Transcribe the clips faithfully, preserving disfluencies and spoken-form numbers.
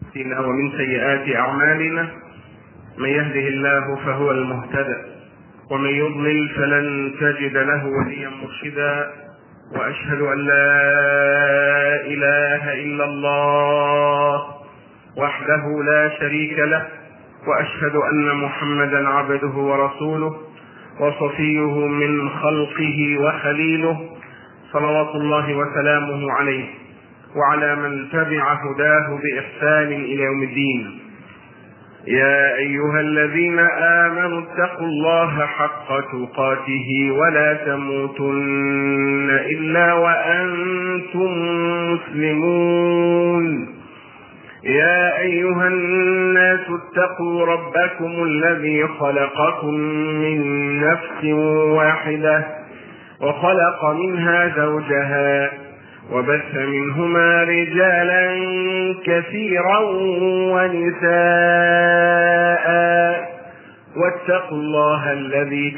ومن سيئات أعمالنا، من يهده الله فهو المهتدى، ومن يضلل فلن تجد له وليا مرشدا. وأشهد أن لا إله إلا الله وحده لا شريك له، وأشهد أن محمدا عبده ورسوله وصفيه من خلقه وخليله، صلوات الله وسلامه عليه وعلى من تبع هداه بإحسان إلى يوم الدين. يا أيها الذين آمنوا اتقوا الله حق تقاته ولا تموتن إلا وأنتم مسلمون. يا أيها الناس اتقوا ربكم الذي خلقكم من نفس واحدة وخلق منها زوجها وبث منهما رجالا كثيرا ونساء، واتقوا الله الذي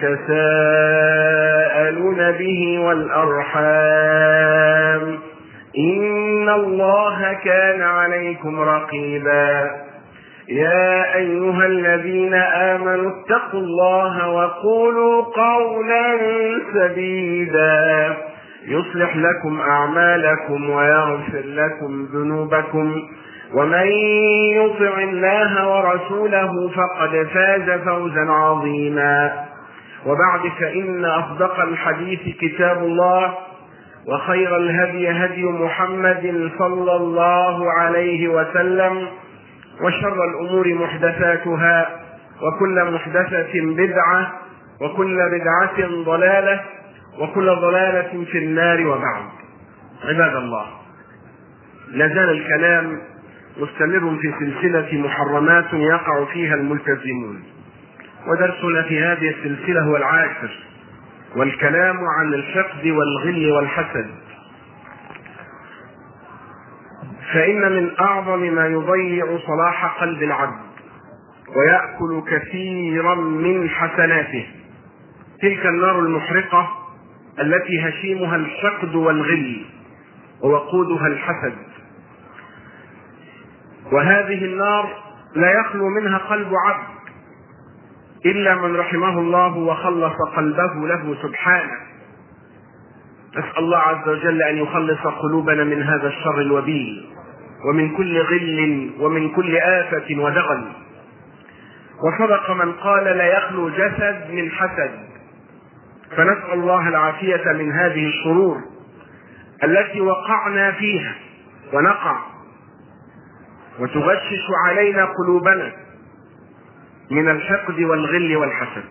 تساءلون به والأرحام، إن الله كان عليكم رقيبا. يا أيها الذين آمنوا اتقوا الله وقولوا قولا سديدا يصلح لكم أعمالكم ويغفر لكم ذنوبكم، ومن يطع الله ورسوله فقد فاز فوزا عظيما. وبعد، فإن أصدق الحديث كتاب الله، وخير الهدي هدي محمد صلى الله عليه وسلم، وشر الأمور محدثاتها، وكل محدثة بدعة، وكل بدعة ضلالة، وكل ضلالة في النار. وبعد، عباد الله، لازال الكلام مستمر في سلسلة محرمات يقع فيها الملتزمون، ودرسنا في هذه السلسلة هو العاشر، والكلام عن الحقد والغل والحسد. فإن من أعظم ما يضيع صلاح قلب العبد ويأكل كثيرا من حسناته تلك النار المحرقة التي هشيمها الحقد والغل ووقودها الحسد. وهذه النار لا يخلو منها قلب عبد إلا من رحمه الله وخلص قلبه له سبحانه. نسأل الله عز وجل أن يخلص قلوبنا من هذا الشر الوبيل، ومن كل غل، ومن كل آفة ودغل. وصدق من قال لا يخلو جسد من حسد، فنسأل الله العافية من هذه الشرور التي وقعنا فيها ونقع، وتغشش علينا قلوبنا من الحقد والغل والحسد.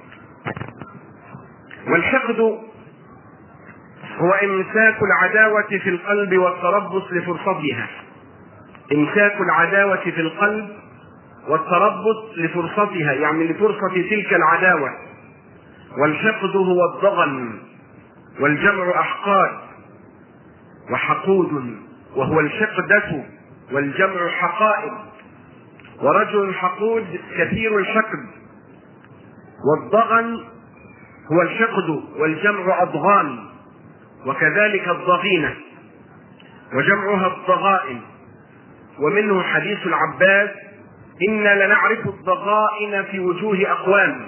والحقد هو إمساك العداوة في القلب والتربص لفرصتها، إمساك العداوة في القلب والتربص لفرصتها، يعني لفرصة تلك العداوة. والحقد هو الضغن، والجمع أحقاد، وحقود وهو الحقدة، والجمع حقائد. ورجل حقود كثير الحقد. والضغن هو الحقد، والجمع أضغان، وكذلك الضغينة وجمعها الضغائن. ومنه حديث العباس: إنا لنعرف الضغائن في وجوه أقوام.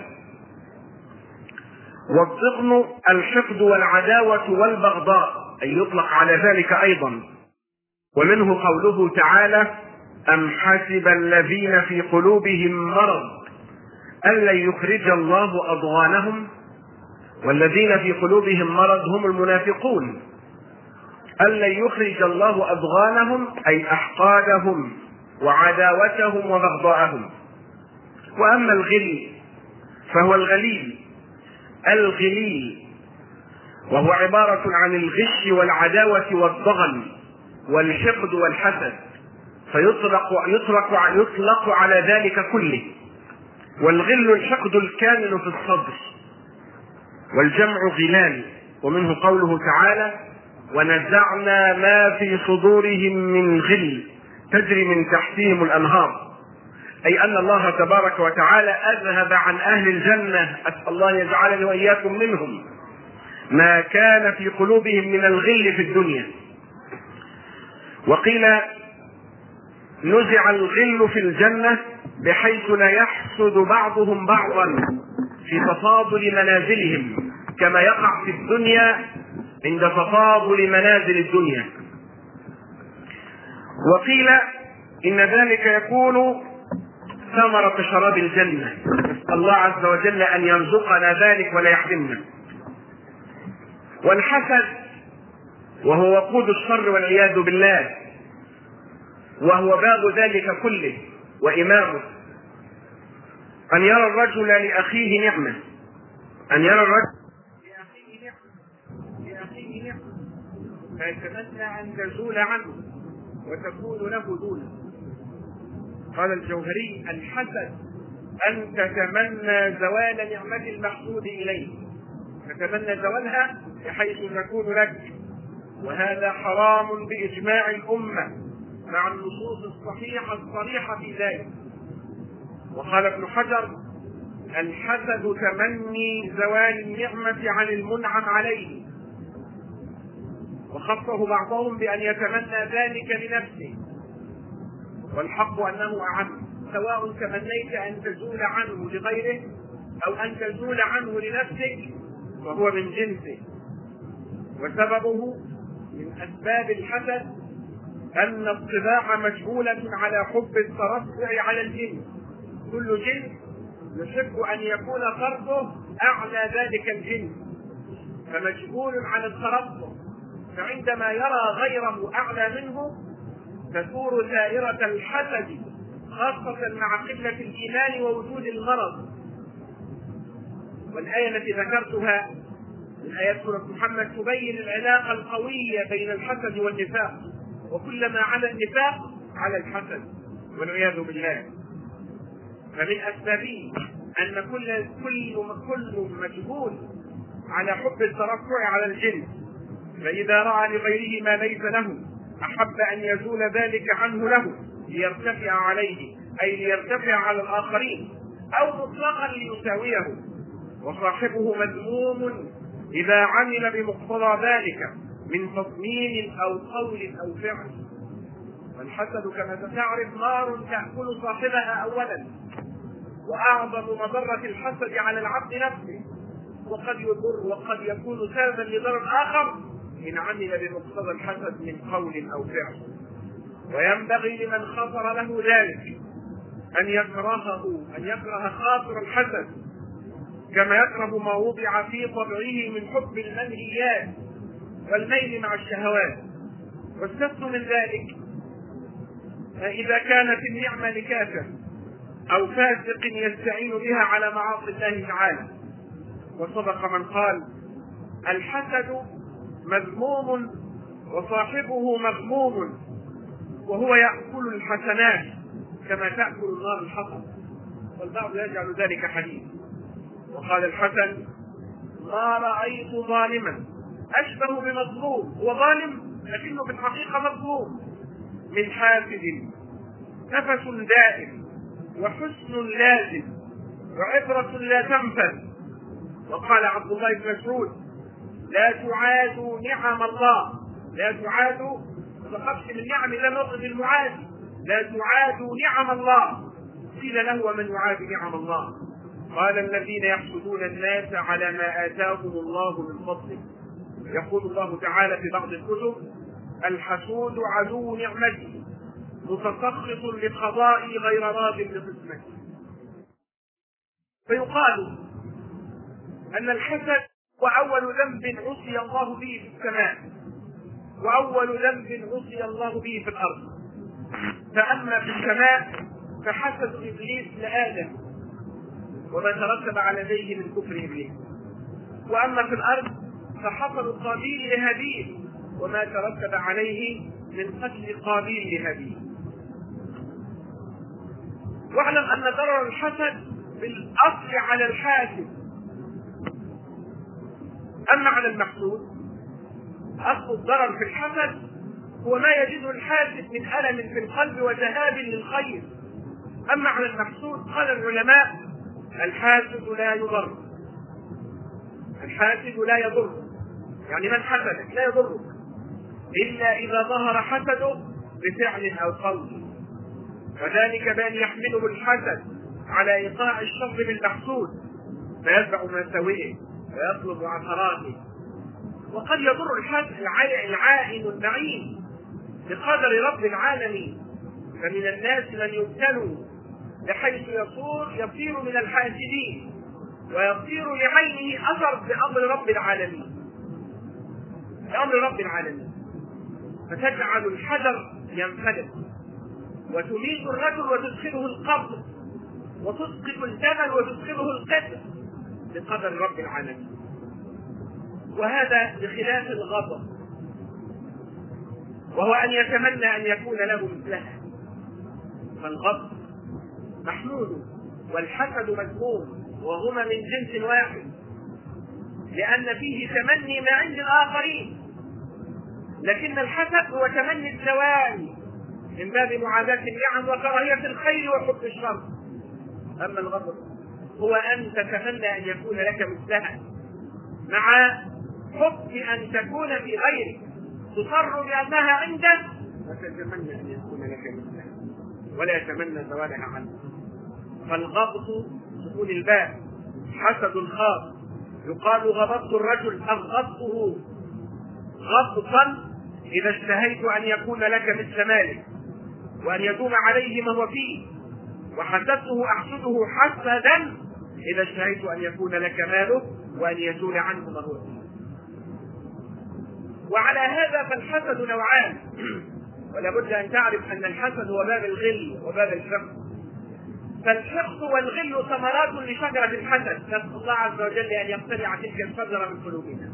والضغن الحقد والعداوة والبغضاء، أي يطلق على ذلك أيضا. ومنه قوله تعالى: أم حسب الذين في قلوبهم مرض أن لن يخرج الله أضغانهم. والذين في قلوبهم مرض هم المنافقون. أن لن يخرج الله أضغانهم أي أحقادهم وعداوتهم وبغضاءهم. وأما الغل فهو الغليل الغليل وهو عبارة عن الغش والعداوة والضغن والحقد والحسد، فيطلق يطلق يطلق على ذلك كله. والغل الحقد الكامل في الصدر، والجمع غلال. ومنه قوله تعالى: ونزعنا ما في صدورهم من غل تجري من تحتهم الأنهار، أي أن الله تبارك وتعالى أذهب عن أهل الجنة، أسأل الله يجعلني وإياكم منهم، ما كان في قلوبهم من الغل في الدنيا. وقيل نزع الغل في الجنة بحيث لا يحسد بعضهم بعضا في تفاضل منازلهم كما يقع في الدنيا عند تفاضل منازل الدنيا. وقيل إن ذلك يكون ثمرة شراب الجنة، نسأل الله عز وجل أن يرزقنا ذلك ولا يحرمنا. والحسد وهو وقود الشر والعياذ بالله، وهو باب ذلك كله وإمامه، أن يرى الرجل لأخيه نعمة، أن يرى الرجل لأخيه نعمة لأخيه نعمة فيتمنى أن تزول عنه وتكون له دونه. قال الجوهري: الحسد أن تتمنى زوال نعمة المحسود إليه، تتمنى زوالها بحيث تكون لك، وهذا حرام بإجماع الأمة مع النصوص الصحيحة الصريحة في ذلك. وقال ابن حجر: الحسد تمني زوال النعمة عن المنعم عليه، وخصه بعضهم بأن يتمنى ذلك لنفسه، والحق أنه أعم، سواء تمنيت أن تزول عنه لغيره أو أن تزول عنه لنفسك فهو من جنسه. وسببه من أسباب الحسد أن الطباع مجبولة على حب الترفع على الجنس، كل جنس يحب أن يكون فرده أعلى ذلك الجنس، فمجبول على الترفع، فعندما يرى غيره أعلى منه تثور دائرة الحسد، خاصة مع قلة الإيمان ووجود المرض. والآية التي ذكرتها من آيات سورة محمد تبين العلاقة القوية بين الحسد والنفاق، وكلما على النفاق على الحسد والعياذ بالله. فمن أسبابه أن كل كل كل مجبول على حب الترفع على الجنس، فإذا رأى لغيره ما ليس له أحب أن يزول ذلك عنه له ليرتفع عليه، أي ليرتفع على الآخرين، أو مطلقا ليساويه. وصاحبه مذموم إذا عمل بمقتضى ذلك من تصميم أو قول أو فعل. والحسد كما ستعرف نار تأكل صاحبها أولا، وأعظم مضرة الحسد على العبد نفسه، وقد يضر وقد يكون سببا لضرر آخر إن عمل بمقتضى الحسد من قول أو فعل. وينبغي لمن خطر له ذلك أن يكرهه أن يكره خاطر الحسد كما يكره ما وضع في طبعه من حب المنهيات والميل مع الشهوات. واستثنوا من ذلك إذا كانت النعمة لكافر أو فاسق يستعين بها على معاصي الله تعالى. وصدق من قال: الحسد مذموم وصاحبه مغموم، وهو يأكل الحسنات كما تأكل النار الحطب، والبعض يجعل ذلك حديث. وقال الحسن: ما رأيت ظالما أشبه بمظلوم، هو ظالم لكنه في الحقيقة مظلوم، من حاسد نفس دائم وحسن لازم وعبرة لا تنفذ. وقال عبد الله بن مسعود: لا تعادوا نعم الله، لا تعادوا فقبش من نعم لا نرضي المعادي، لا تعادوا نعم الله. قيل له: ومن يعادي نعم الله؟ قال: الذين يحسدون الناس على ما آتاهم الله من فضله. يقول الله تعالى في بعض الكتب: الحسود عدو نعمتي متسخط لقضائي غير راض بقسمتي. فيقال أن الحسد هو أول ذنب عصي الله به في السماء، وأول ذنب عصي الله به في الأرض. فأما في السماء فحسد إبليس لآدم وما ترتب على يديه من كفر إبليس، وأما في الأرض فحسد قابيل لهابيل وما ترتب عليه من قتل قابيل لهابيل. واعلم أن ضرر الحسد بالأصل على الحاسد، أما على المحسود أصل الضرر في الحسد هو ما يجده الحاسد من ألم في القلب وذهاب للخير. أما على المحسود قال العلماء: الحاسد لا يضر، الحاسد لا يضر، يعني من حسدك لا يضرك إلا إذا ظهر حسده بفعل أو قول. وذلك بأن يحمله الحسد على إيقاع الشر بالمحسود فيتبع مساوئه ويطلب عثراته. وقد يضر الحسد العائن اللعين بقدر رب العالمين، فمن الناس من يبتلوا بحيث يصير يصير من الحاسدين ويصير لعينه أثر بأمر رب العالمين بأمر رب العالمين فتجعل الحجر ينفلت وتميت الرجل وتدخله القبر وتسقط الجبل وتدخله القبر بقدر رب العالمين. وهذا بخلاف الغضب، وهو أن يتمنى أن يكون له مثلها. فالغضب محمود والحسد مذموم، وهما من جنس واحد، لأن فيه تمني ما عند الآخرين، لكن الحسد هو تمني الزوال من باب معاداة النعم وكراهية الخير وحب الشر. أما الغضب هو أن تتمنى أن يكون لك مثلها، مع حب أن تكون في غيرك، تصر بأنها عندك وتتمنى أن يكون لك مثلها ولا يتمنى زوالها عنك. فالغضب سكون الباء حسد خاص، يقال غضبت الرجل أغضبته غضبا إذا اشتهيت أن يكون لك مثل مالك وأن يدوم عليه ما هو فيه، وحسدته أحسده حسدا إذا اشتهيت أن يكون لك ماله وأن يزول عنه ما هو فيه. وعلى هذا فالحسد نوعان، ولا بد أن تعرف أن الحسد هو باب الغل وباب الحقد. فالحقد والغل ثمرات لشجرة الحسد، نسأل الله عز وجل أن يقتلع تلك الشجرة من قلوبنا.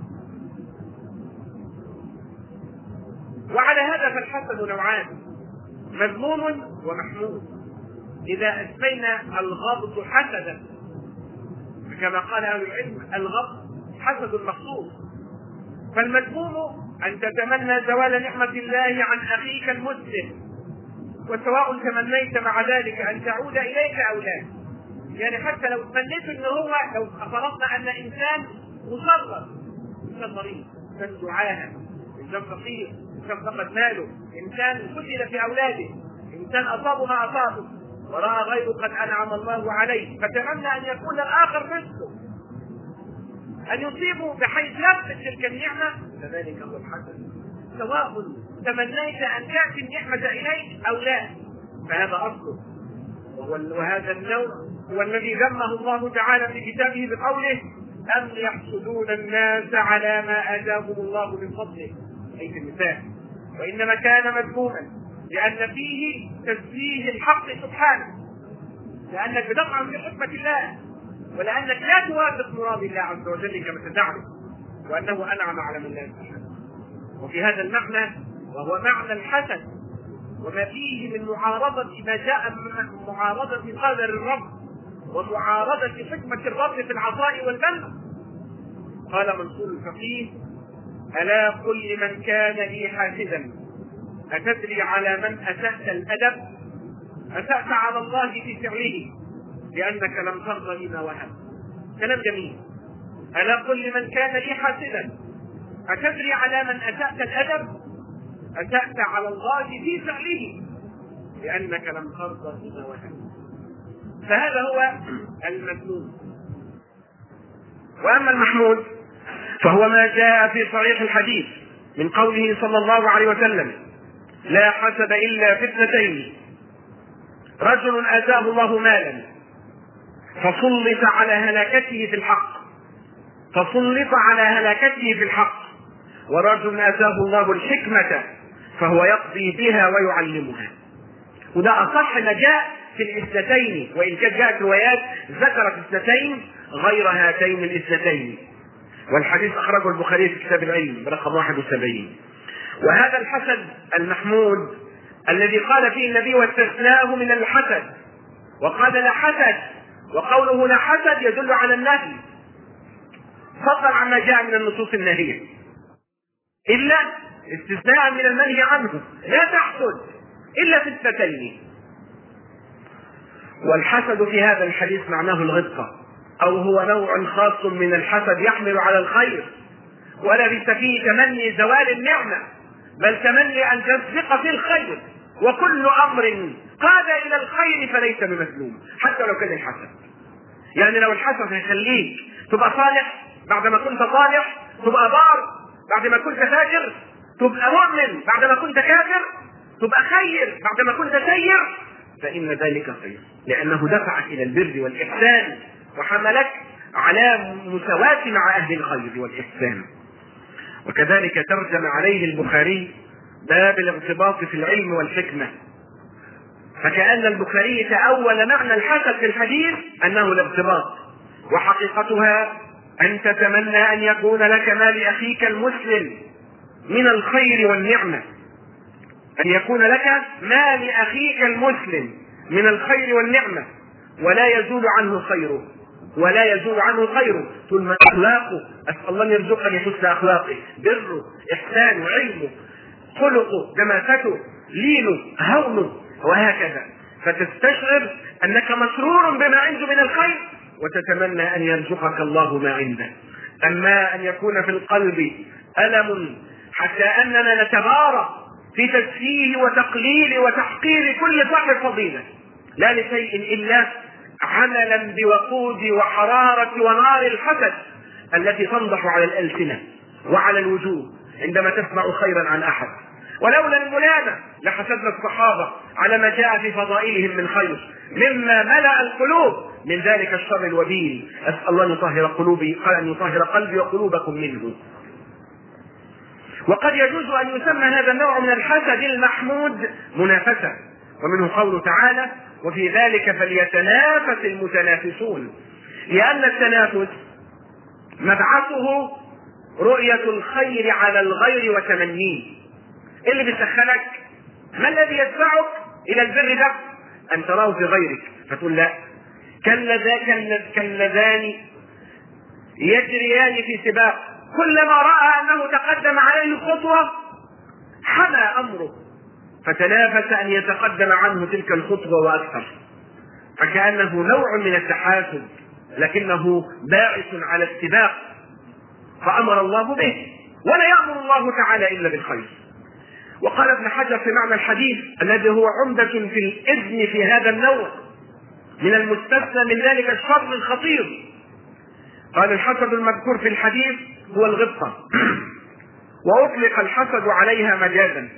وعلى هذا فالحسد نوعان، مذموم ومحمود. إذا أسمينا الغضب حسدا كما قال أهل العلم الغضب حسد مخصوص، فالمذموم أن تتمنى زوال نعمة الله عن أخيك المسلم، وسواء تمنيت مع ذلك أن تعود إليك أو لا. يعني حتى لو تمنيت أن هو، لو فرضنا أن إنسان مصرف، إنسان مريض، إنسان دعاها، إنسان فقير، إنسان فقد ماله، إنسان قتل في أولاده، إنسان أصابه ما أصابه ورأى غيره قد أنعم الله عليه، فتمنى أن يكون الآخر مثله، أن يصيبه بحيث يثبت تلك النعمة، فذلك هو الحسد. سواء تمنيت أن تأتي النعمة إليك أو لا، فهذا أصله. وهذا النوع هو الذي ذمه الله تعالى في كتابه بقوله أم يحسدون الناس على ما آتاهم الله من فضله، أي في النساء. وإنما كان مذموما لأن فيه تسبيح الحق سبحانه، لأنك بتطعن في حكمة الله، ولأنك لا توافق مراد الله عز وجل كما تعلم، وأنه أنعم على من لا يستحق. وفي هذا المعنى، وهو معنى الحسد وما فيه من معارضة ما جاء من معارضة قدر الرب ومعارضة حكمة الرب في العطاء والمنع، قال منصور الفقيه ألا قل لمن كان لي حاسدا أتدري على من أسأت الأدب؟ أسأت على الله في فعله لأنك لم ترضى بما وهب. كلام جميل. ألا قل لمن كان لي حاسدا أتدري على من أسأت الأدب؟ أسأت على الله في فعله لأنك لم ترضى بما وهب. فهذا هو المذموم. وأما المحمود فهو ما جاء في صحيح الحديث من قوله صلى الله عليه وسلم لا حسد إلا في اثنتين، رجل آتاه الله مالا فسلط على هلاكته في الحق فسلط على هلاكته في الحق ورجل آتاه الله الحكمة فهو يقضي بها ويعلمها. وده أصح ما جاء في الاثنتين، وإن كانت جاءت روايات ذكرت اثنتين غير هاتين الاثنتين، والحديث أخرجه البخاري في كتاب العلم برقم واحد وسبعين. وهذا الحسد المحمود الذي قال فيه النبي واستثناه من الحسد وقال لا حسد، وقوله لا حسد يدل على النهي فضلا عما جاء من النصوص الناهية، إلا استثناء من المنهي عنه لا تحسد إلا في اثنتين. والحسد في هذا الحديث معناه الغبطة، أو هو نوع خاص من الحسد يحمل على الخير، ولا ليس فيه تمني زوال النعمة، بل تمني أن تسبق في الخير وكل أمر قاد إلى الخير فليس بمذموم حتى لو كان الحسد. يعني لو الحسد هيخليك تبقى صالح بعد ما كنت صالح، تبقى بار بعد ما كنت فاجر، تبقى مؤمن بعد ما كنت كافر، تبقى خير بعد ما كنت سير، فإن ذلك خير، لأنه دفعك إلى البر والإحسان وحملك على مساواة مع أهل الخير والإحسان. وكذلك ترجم عليه البخاري باب الارتباط في العلم والحكمة، فكأن البخاري تأول معنى الحسد في الحديث أنه الارتباط، وحقيقتها أن تتمنى أن يكون لك ما لأخيك المسلم من الخير والنعمة، أن يكون لك ما لأخيك المسلم من الخير والنعمة، ولا يزول عنه خيره، ولا يزول عنه خيره طول ما أخلاقه، أسأل الله أن يرزقني حسن أخلاقه، بره، إحسانه، علمه، خلقه، دماسته، لينه، هونه، وهكذا، فتستشعر أنك مسرور بما عنده من الخير وتتمنى أن يرزقك الله ما عنده. أما أن يكون في القلب ألم حتى أننا نتبارى في تسفيه وتقليل وتحقير كل صاحب فضيلة لا لشيء إلا عملا بوقود وحرارة ونار الحسد التي تنضح على الألسنة وعلى الوجوه عندما تسمع خيرا عن أحد. ولولا الملامة لحسدنا الصحابة على ما جاء في فضائلهم من خير مما ملأ القلوب من ذلك الشر الوبيل. أسأل الله أن يطهر قلوبي، قال أن يطهر قلبي وقلوبكم منه. وقد يجوز أن يسمى هذا النوع من الحسد المحمود منافسة، ومنه قوله تعالى: وفي ذلك فليتنافس المتنافسون، لأن التنافس مبعثه رؤية الخير على الغير وتمنيه. اللي بيسخنك ما الذي يدفعك إلى البر ده؟ أن تراه في غيرك فتقول لا، كاللذان يجريان في سباق، كلما رأى أنه تقدم عليه خطوة حمى أمره فتنافس أن يتقدم عنه تلك الخطوة وأكثر، فكأنه نوع من التحاسد لكنه باعث على السباق، فأمر الله به، ولا يأمر الله تعالى إلا بالخير. وقال ابن حجر في معنى الحديث الذي هو عمدة في الإذن في هذا النوع من المستثنى من ذلك الشر الخطير، قال: الحسد المذكور في الحديث هو الغبطة، وأطلق الحسد عليها مجازا،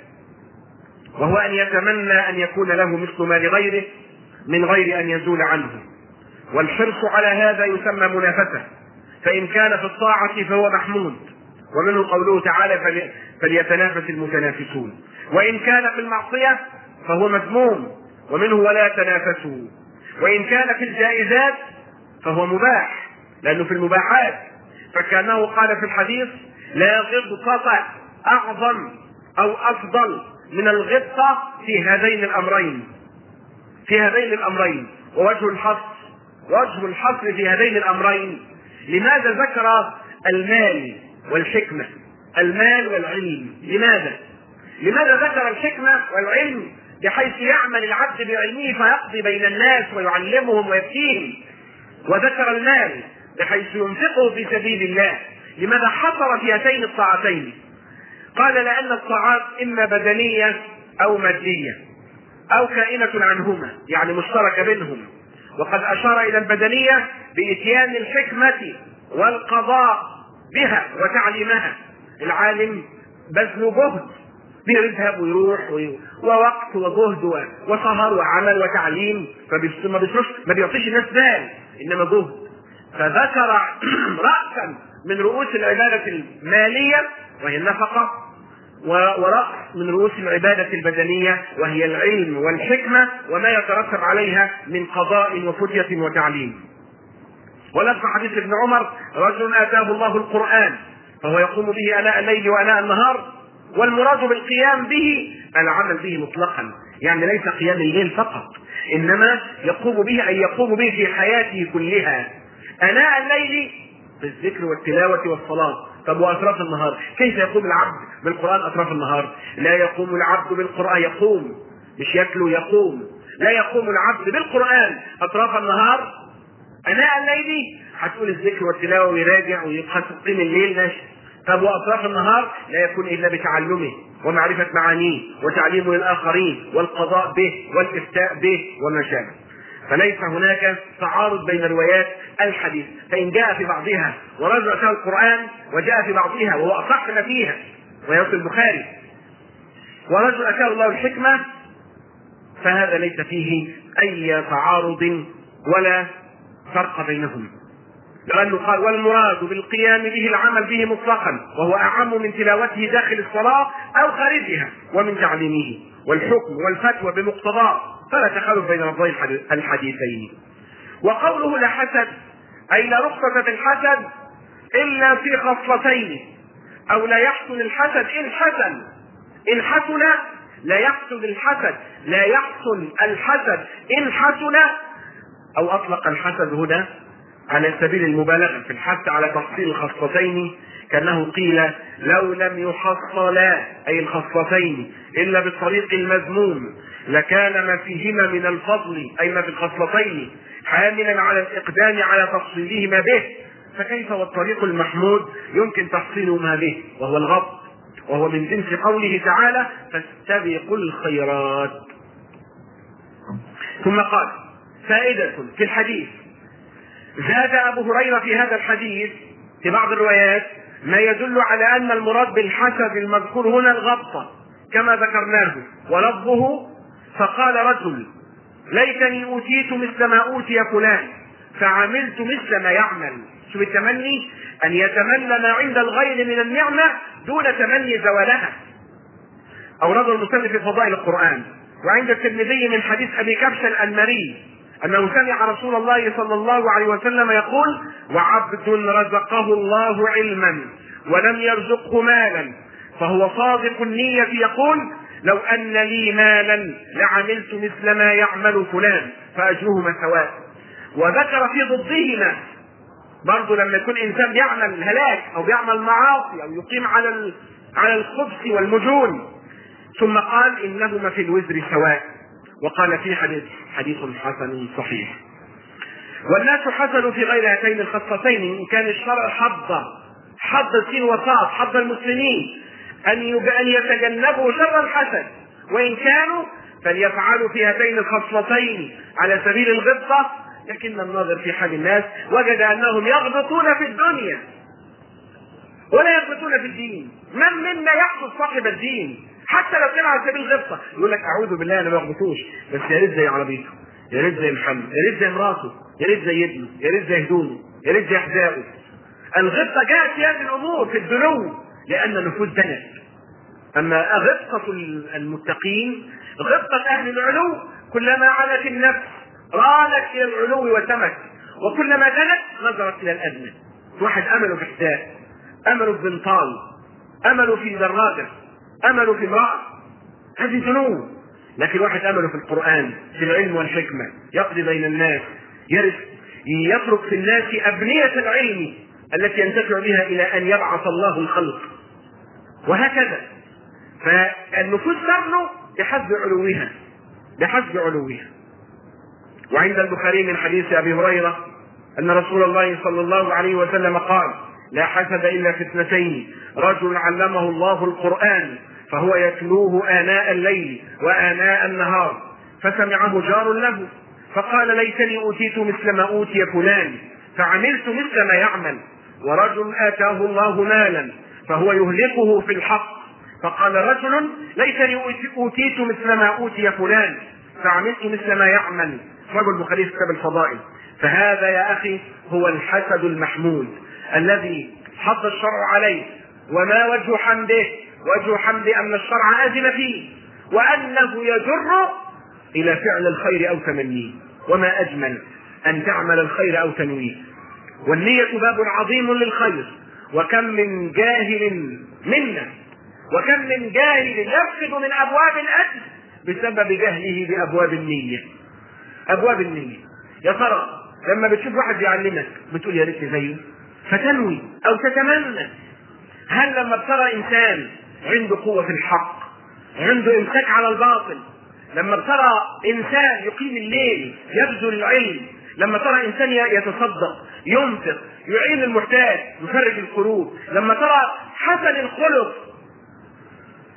وهو أن يتمنى أن يكون له مثل ما لغيره من غير أن يزول عنه. والحرص على هذا يسمى منافسة، فإن كان في الطاعة فهو محمود، ومنه قوله تعالى: فليتنافس المتنافسون، وإن كان في المعصية فهو مذموم، ومنه ولا تنافسوا، وإن كان في الجائزات فهو مباح، لأنه في المباحات، فكأنه قال في الحديث: لا غبطة أعظم أو أفضل من الغبطة في هذين الأمرين في هذين الأمرين ووجه الحصر وجه الحصر في هذين الأمرين. لماذا ذكر المال والحكمة، المال والعلم؟ لماذا؟ لماذا ذكر الحكمة والعلم بحيث يعمل العبد بعلمه فيقضي بين الناس ويعلمهم ويفتيهم، وذكر المال بحيث ينفقه في سبيل الله؟ لماذا حصر في هاتين الطاعتين؟ قال: لأن الطاعات إما بدنية أو مادية أو كائنة عنهما، يعني مشتركة بينهم، وقد أشار إلى البدنية بإتيان الحكمة والقضاء بها وتعليمها. العالم بذل جهد، بيذهب ويروح ووقت وجهد وسهر وعمل وتعليم، فما بيعطيش الناس مال إنما جهد. فذكر رأسا من رؤوس العبادة المالية وهي النفقة، ورأس من رؤوس العبادة البدنية وهي العلم والحكمة وما يترتب عليها من قضاء وفتية وتعليم. ولفظ حديث ابن عمر: رجل آتاه الله القرآن فهو يقوم به آناء الليل وآناء النهار، والمراد بالقيام به العمل به مطلقا، يعني ليس قيام الليل فقط، إنما يقوم به أي يقوم به في حياته كلها. آناء الليل بالذكر والتلاوة والصلاة. طب وأطراف النهار كيف يقوم العبد بالقرآن أطراف النهار؟ لا يقوم العبد بالقرآن، يقوم مش يتلو، يقوم. لا يقوم العبد بالقرآن أطراف النهار. آناء الليل هتقول الذكر والتلاوة ويراجع ويقيم الليل ماشي. طب وأطراف النهار لا يكون إلا بتعلمه ومعرفة معانيه وتعليمه للآخرين والقضاء به والإفتاء به وما شابه. فليس هناك تعارض بين روايات الحديث، فإن جاء في بعضها ورجع فيها القرآن وجاء في بعضها وهو أصح ما فيها وهي في البخاري ورجل أتاه الله الحكمة فهذا ليس فيه أي تعارض ولا فرق بينهم، لأنه قال والمراد بالقيام به العمل به مطلقا وهو أعم من تلاوته داخل الصلاة أو خارجها ومن تعليمه والحكم والفتوى بمقتضاه، فلا تخالف بين لفظي الحديثين. وقوله لا حسد أي لا رخصة في الحسد إلا في خصلتين، أو لا يحسن الحسد إن حسن إن حسن لا يحسن الحسد لا يحسن الحسد إن حسن، أو أطلق الحسد هنا على سبيل المبالغة في الحث على تحصيل الخصلتين، كأنه قيل لو لم يحصلا أي الخصلتين إلا بالطريق المذموم لكان ما فيهما من الفضل أي ما في الخصلتين حاملا على الإقدام على تحصيلهما به، فكيف والطريق المحمود يمكن تحصيلهما به وهو الغض، وهو من جنس قوله تعالى فاستبقوا الخيرات. ثم قال فائدة في الحديث، زاد أبو هريرة في هذا الحديث في بعض الروايات ما يدل على أن المراد بالحسد المذكور هنا الغبطة كما ذكرناه، ولفظه فقال رجل ليتني أوتيت مثل ما أوتي فلان فعملت مثل ما يعمل. شو التمني؟ أن يتمنى ما عند الغير من النعمة دون تمني زوالها. أورده المسلم في فضائل القرآن. وعند الترمذي من حديث أبي كبش الأنمري أنه سمع رسول الله صلى الله عليه وسلم يقول وعبد رزقه الله علما ولم يرزقه مالا فهو صادق النية يقول لو أن لي مالا لعملت مثل ما يعمل فلان فأجرهما سواء. وذكر في ضدهما برضو لما يكون إنسان بيعمل هلاك أو بيعمل معاصي أو يقيم على على الخبث والمجون، ثم قال إنهما في الوزر سواء، وقال في حديث حديث حسن صحيح. والناس حسنوا في غير هاتين الخصتين، إن كان الشرع حض حض الدين وصاف حض المسلمين أن أن يتجنبوا شر الحسد، وإن كانوا فليفعلوا في هاتين الخصلتين على سبيل الغبطة، لكن الناظر في حال الناس وجد أنهم يغبطون في الدنيا ولا يغبطون في الدين. من منا يحفظ صاحب الدين حتى لو كان على سبيل الغبطة يقول لك أعوذ بالله أنا ما يغبطوش، بس يا ريت زي عربيته، يا ريت زي محمد، يا ريت زي مراته، يا ريت زي ابنه، يا ريت زي هدومه، يا ريت زي حذائه. الغبطة جاءت في هذه الأمور في الدنو لأن النفوس دنت. أما غبطة المتقين غبطة أهل العلو كلما علت النفس رانت إلى العلو وسمت، وكلما دنت نظرت إلى الأدنى. واحد أمله في حذاء، أمله في بنطال، أمله في دراجة، أمله في امرأة، هذه ذنوب. لكن واحد أمله في القرآن في العلم والحكمة يقضي بين الناس، يرث يترك في الناس أبنية العلم التي ينتفع بها إلى أن يبعث الله الخلق، وهكذا. فالنفوس تغنو بحسب علوها بحسب علوها. وعند البخاري من حديث أبي هريرة أن رسول الله صلى الله عليه وسلم قال لا حسد إلا في اثنتين، رجل علمه الله القرآن فهو يتلوه آناء الليل وآناء النهار فسمعه جار له فقال ليتني أوتيت مثل ما أوتي فلان فعملت مثل ما يعمل. ورجل آتاه الله مالا فهو يهلكه في الحق فقال رجل ليتني أوتيت مثل ما أوتي فلان فعملت مثل ما يعمل. رجل البخاري في كتاب الفضائل. فهذا يا أخي هو الحسد المحمود الذي حض الشرع عليه. وما وجه حمده؟ وجه حمد أن الشرع أذن فيه وأنه يجر إلى فعل الخير أو تمنيه. وما أجمل أن تعمل الخير أو تنويه. والنية باب عظيم للخير، وكم من جاهل منا وكم من جاهل يفقد من أبواب الأجر بسبب جهله بأبواب النية. أبواب النية يا ترى لما بتشوف واحد يعلمك بتقول يا ريت زيه فتنوي أو تتمنى. هل لما بترى إنسان عنده قوة في الحق، عنده إمساك على الباطل، لما بترى إنسان يقيم الليل يبذل العلم، لما ترى إنسان يتصدق ينفق يعين المحتاج يفرج القلوب، لما ترى حسن الخلق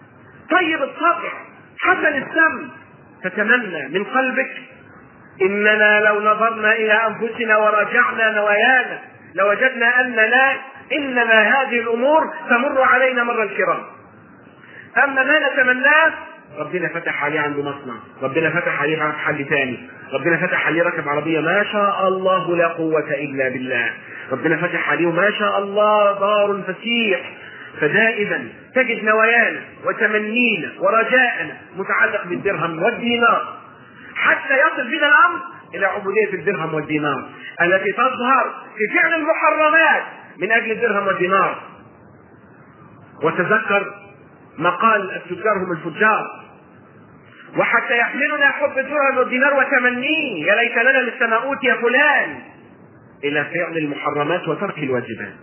طيب الصبر، حسن السم، تتمنى من قلبك إننا لو نظرنا إلى أنفسنا وراجعنا نوايانا لوجدنا أننا إنما هذه الأمور تمر علينا مر الكرام. أما ما نتمناه، ربنا فتح عليه عنده مصنع، ربنا فتح عليه محل ثاني، ربنا فتح عليه ركب عربية ما شاء الله لا قوة إلا بالله، ربنا فتح عليه ما شاء الله دار فسيح. فدائما تجد نوايانا وتمنينا ورجاءنا متعلق بالدرهم والدينار، حتى يصل بنا الأمر إلى عبودية الدرهم والدينار التي تظهر في فعل المحرمات من أجل الدرهم والدينار. وتذكر مقال التجار هم الفجار، وحتى يحملنا حب الدرهم والدينار وتمنيه يا ليت لنا للسماء أوتي فلان إلى فعل المحرمات وترك الواجبات.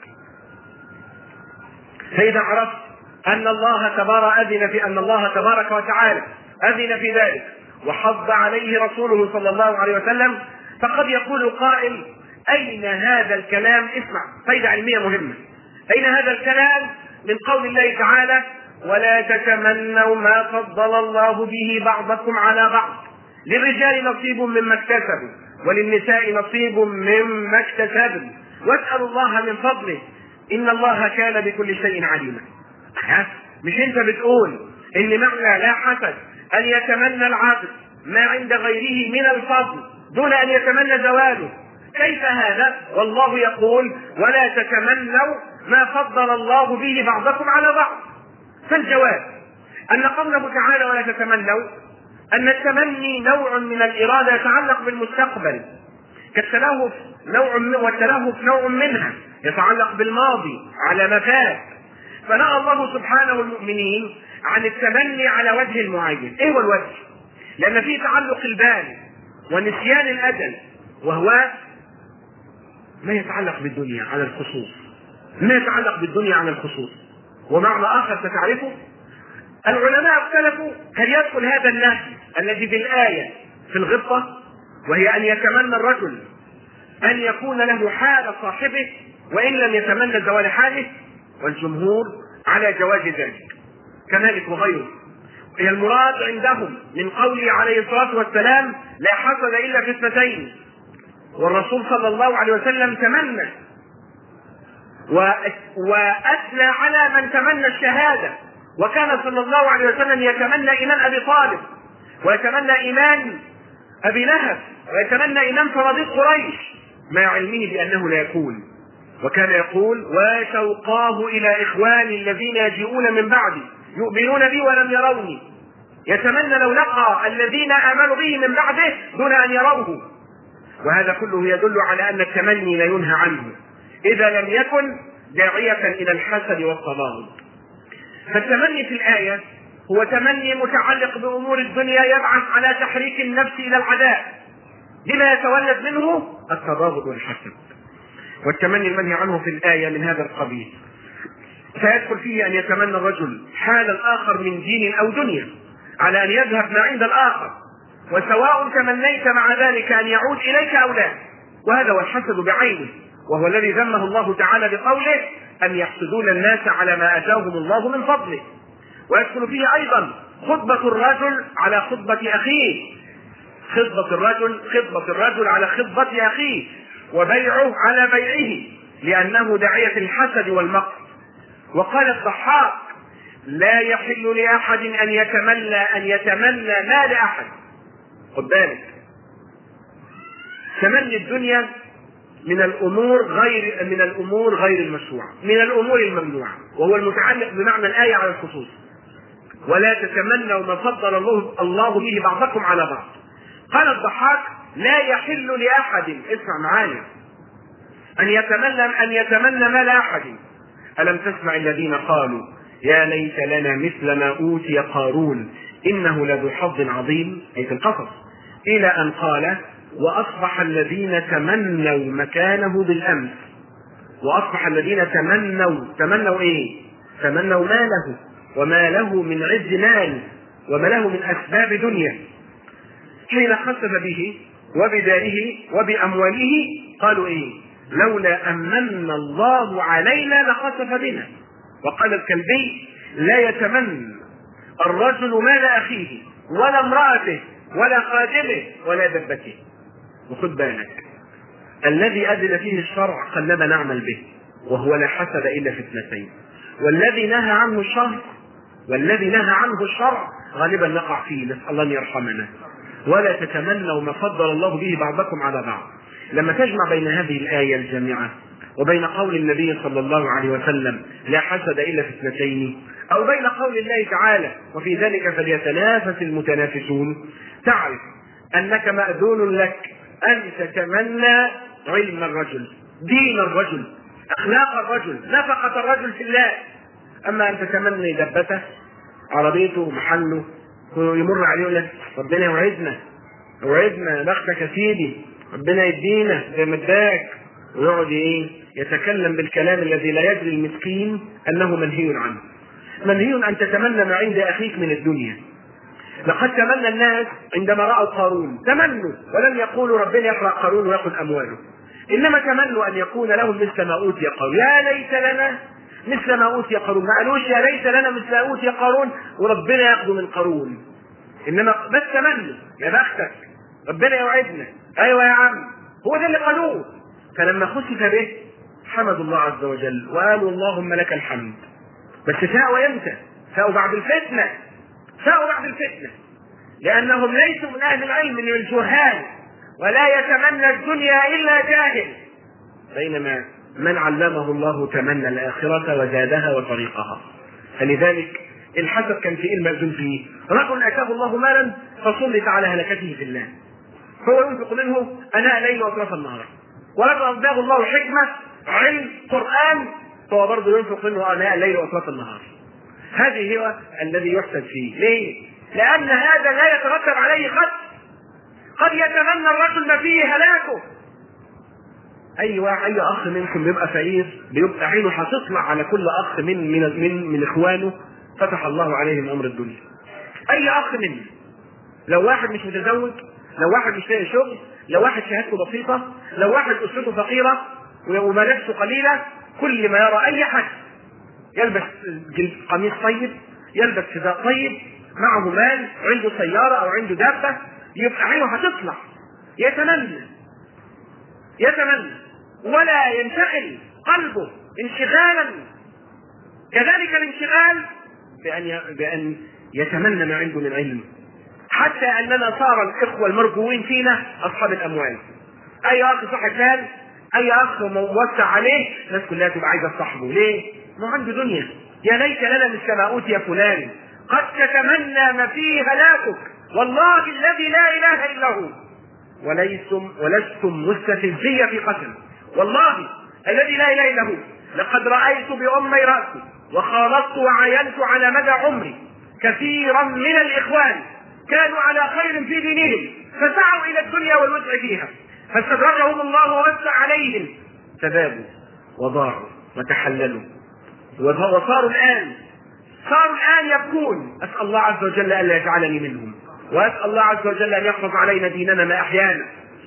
فإذا عرفت أن الله تبارك أذن في أن الله تبارك وتعالى أذن في ذلك وحض عليه رسوله صلى الله عليه وسلم، فقد يقول قائل أين هذا الكلام؟ اسمع فائدة علمية مهمة. أين هذا الكلام من قول الله تعالى ولا تتمنوا ما فضل الله به بعضكم على بعض للرجال نصيب مما اكتسبوا وللنساء نصيب مما اكتسبن واسألوا الله من فضله إن الله كان بكل شيء عليما. مش انت بتقول ان معنى لا حسد ان يتمنى العبد ما عند غيره من الفضل دون ان يتمنى زواله؟ كيف هذا والله يقول ولا تتمنوا ما فضل الله به بعضكم على بعض؟ فالجواب ان قوله تعالى ولا تتمنوا ان التمني نوع من الاراده يتعلق بالمستقبل كالتلهف نوع من والتلهف نوع منها يتعلق بالماضي على ما فات. فنهى الله سبحانه المؤمنين عن التمني على وجه المعين. ايه هو الوجه؟ لان فيه تعلق البال ونسيان الاجل، وهو ما يتعلق بالدنيا على الخصوص، ما يتعلق بالدنيا على الخصوص. ومعنى اخر ستعرفه العلماء اختلفوا هل يدخل هذا النهي الذي بالايه في الغبطه، وهي ان يتمنى الرجل ان يكون له حال صاحبه وان لم يتمنى زوال حاله، والجمهور على جواز ذلك كذلك وغيره. هي المراد عندهم من قوله عليه الصلاه والسلام لا حسد الا في اثنتين، والرسول صلى الله عليه وسلم تمنى واثنى على من تمنى الشهاده، وكان صلى الله عليه وسلم يتمنى ايمان ابي طالب ويتمنى ايمان ابي لهب ويتمنى ايمان صناديق قريش مع علمه بانه لا يكون، وكان يقول وشوقاه الى اخواني الذين يجيئون من بعدي يؤمنون بي ولم يروني، يتمنى لو لقى الذين امنوا به من بعده دون ان يروه. وهذا كله يدل على ان التمني لا ينهى عنه اذا لم يكن داعية الى الحسد والتباغض. فالتمني في الايه هو تمني متعلق بامور الدنيا يبعث على تحريك النفس الى العداء بما يتولد منه التباغض والحسد. والتمني المنهي عنه في الآية من هذا القبيل سيدخل فيه أن يتمنى الرجل حال الآخر من دين أو دنيا على أن يذهب ما عند الآخر، وسواء تمنيت مع ذلك أن يعود إليك أو لا، وهذا هو الحسد بعينه، وهو الذي ذمه الله تعالى بقوله أن يحسدون الناس على ما آتاهم الله من فضله. ويدخل فيه أيضا خطبة الرجل على خطبة أخيه، خطبة الرجل خطبة الرجل على خطبة أخيه، وبيعه على بيعه لأنه داعية الحسد والمقت. وقال الضحاك لا يحل لأحد أن يتمنى أن يتمنى ما لأحد. خد بالك، تمني الدنيا من الأمور غير من الأمور غير المشروعة، من الأمور الممنوعة، وهو المتعلق بمعنى الآية على الخصوص. ولا تتمنوا ما فضل الله الله به بعضكم على بعض. قال الضحاك لا يحل لأحد، اسمع معايا، أن يتمنى أن يتمنى ما لأحد. ألم تسمع الذين قالوا يا ليت لنا مثل ما أوتي قارون إنه لذو حظ عظيم، أي في القصص، إلى أن قال وأصبح الذين تمنوا مكانه بالأمس، وأصبح الذين تمنوا تمنوا إيه؟ تمنوا ماله وما له من عز مال وما له من أسباب دنيا، حين خسف به وبداره وبأمواله قالوا إيه؟ لولا أمن الله علينا لخسف بنا. وقال الكلبي لا يتمنى الرجل مال اخيه ولا امرأته ولا خادمه ولا دبته. وخد بالك الذي أذن فيه الشرع قلما نعمل به، وهو لا حسد إلا في اثنتين، والذي نهى عنه الشرع والذي نهى عنه الشرع غالبا نقع فيه، نسأل الله أن يرحمنا. ولا تتمنوا ما فضل الله به بعضكم على بعض. لما تجمع بين هذه الآية الجامعة وبين قول النبي صلى الله عليه وسلم لا حسد إلا في اثنتين، أو بين قول الله تعالى وفي ذلك فليتنافس المتنافسون، تعرف أنك مأذون لك أن تتمنى علم الرجل، دين الرجل، أخلاق الرجل، نفقة الرجل في الله. أما أن تتمنى دبته، عربيته، محله، يمر عليه يقول لك ربنا يوعدنا يوعدنا بختك يا سيدي، ربنا يدينا زي ما اداك، ويقعد ايه يتكلم بالكلام الذي لا يدري المسكين انه منهي عنه. منهي ان تتمنى ما عند اخيك من الدنيا. لقد تمنى الناس عندما راوا قارون، تمنوا ولم يقولوا ربنا يحرق قارون وياخذ امواله، انما تمنوا ان يكون لهم مثل ما اوتي قارون. يا ليت لنا مثل ما اوتي قارون، ما قالوش يا ليت لنا مثل ما اوتي قارون وربنا ياخذ من قارون، انما بس تمنوا يا بختك ربنا يوعدنا. ايوه يا عم، هو ده اللي قالوه. فلما خسف به حمدوا الله عز وجل وقالوا اللهم لك الحمد. بس ساءوا امتى؟ ساءوا بعد الفتنه، ساءوا بعد الفتنه، لانهم ليسوا من اهل العلم، من الجهال، ولا يتمنى الدنيا الا جاهل، بينما من علمه الله تمنى الاخره وزادها وطريقها. فلذلك الحسد كان في المأذون فيه. رجل اتاه الله مالا فسلط على هلكته في الله، هو ينفق منه اناء الليل واطراف النهار، ورجل اتاه الله حكمه علم قران فهو برضه ينفق منه اناء الليل واطراف النهار. هذه هو الذي يحسد فيه. ليه؟ لان هذا لا يترتب عليه خط. قد يتمنى الرجل ما فيه هلاكه. اي واحد، اي اخ منكم بيبقى فقير بيبقى عينه هتطلع على كل اخ من من من, من اخوانه فتح الله عليه من امر الدنيا. اي اخ منه، لو واحد مش متزوج، لو واحد مش لاقي شغل، لو واحد شهادته بسيطه، لو واحد اسرته فقيره وملابسه قليله، كل ما يرى اي حد يلبس قميص طيب، يلبس حذاء طيب، معه مال، عنده سياره او عنده دابه، يبقى عينه هتطلع، يتمنى يتمنى ولا ينشغل قلبه انشغالا. كذلك الانشغال بأن بأن يتمنى ما عنده من علم، حتى أننا صار الإخوة المرجوين فينا أصحاب الأموال. أي أخ صاحب مال، أي أخ موسع عليه، الناس كلها تبقى عايزة تصاحبه. ليه؟ ما عنده دنيا. يا ليت لنا مثل ما أوتي فلان، قد تتمنى ما فيه هلاكك، والله الذي لا إله إلا هو، وليستم ولستم مستفزية في قسم، والله الذي لا إله إلا هو، لقد رأيت بأمي رأسي وخالطت وعاينت على مدى عمري كثيرا من الإخوان كانوا على خير في دينهم فسعوا إلى الدنيا والوسع فيها، فاستدرجهم الله ووسع عليهم، فذابوا وضاعوا وتحللوا وصاروا الآن صاروا الآن يبكون. أسأل الله عز وجل ألا يجعلني منهم، وأسأل الله عز وجل أن يحفظ علينا ديننا ما أحيانا.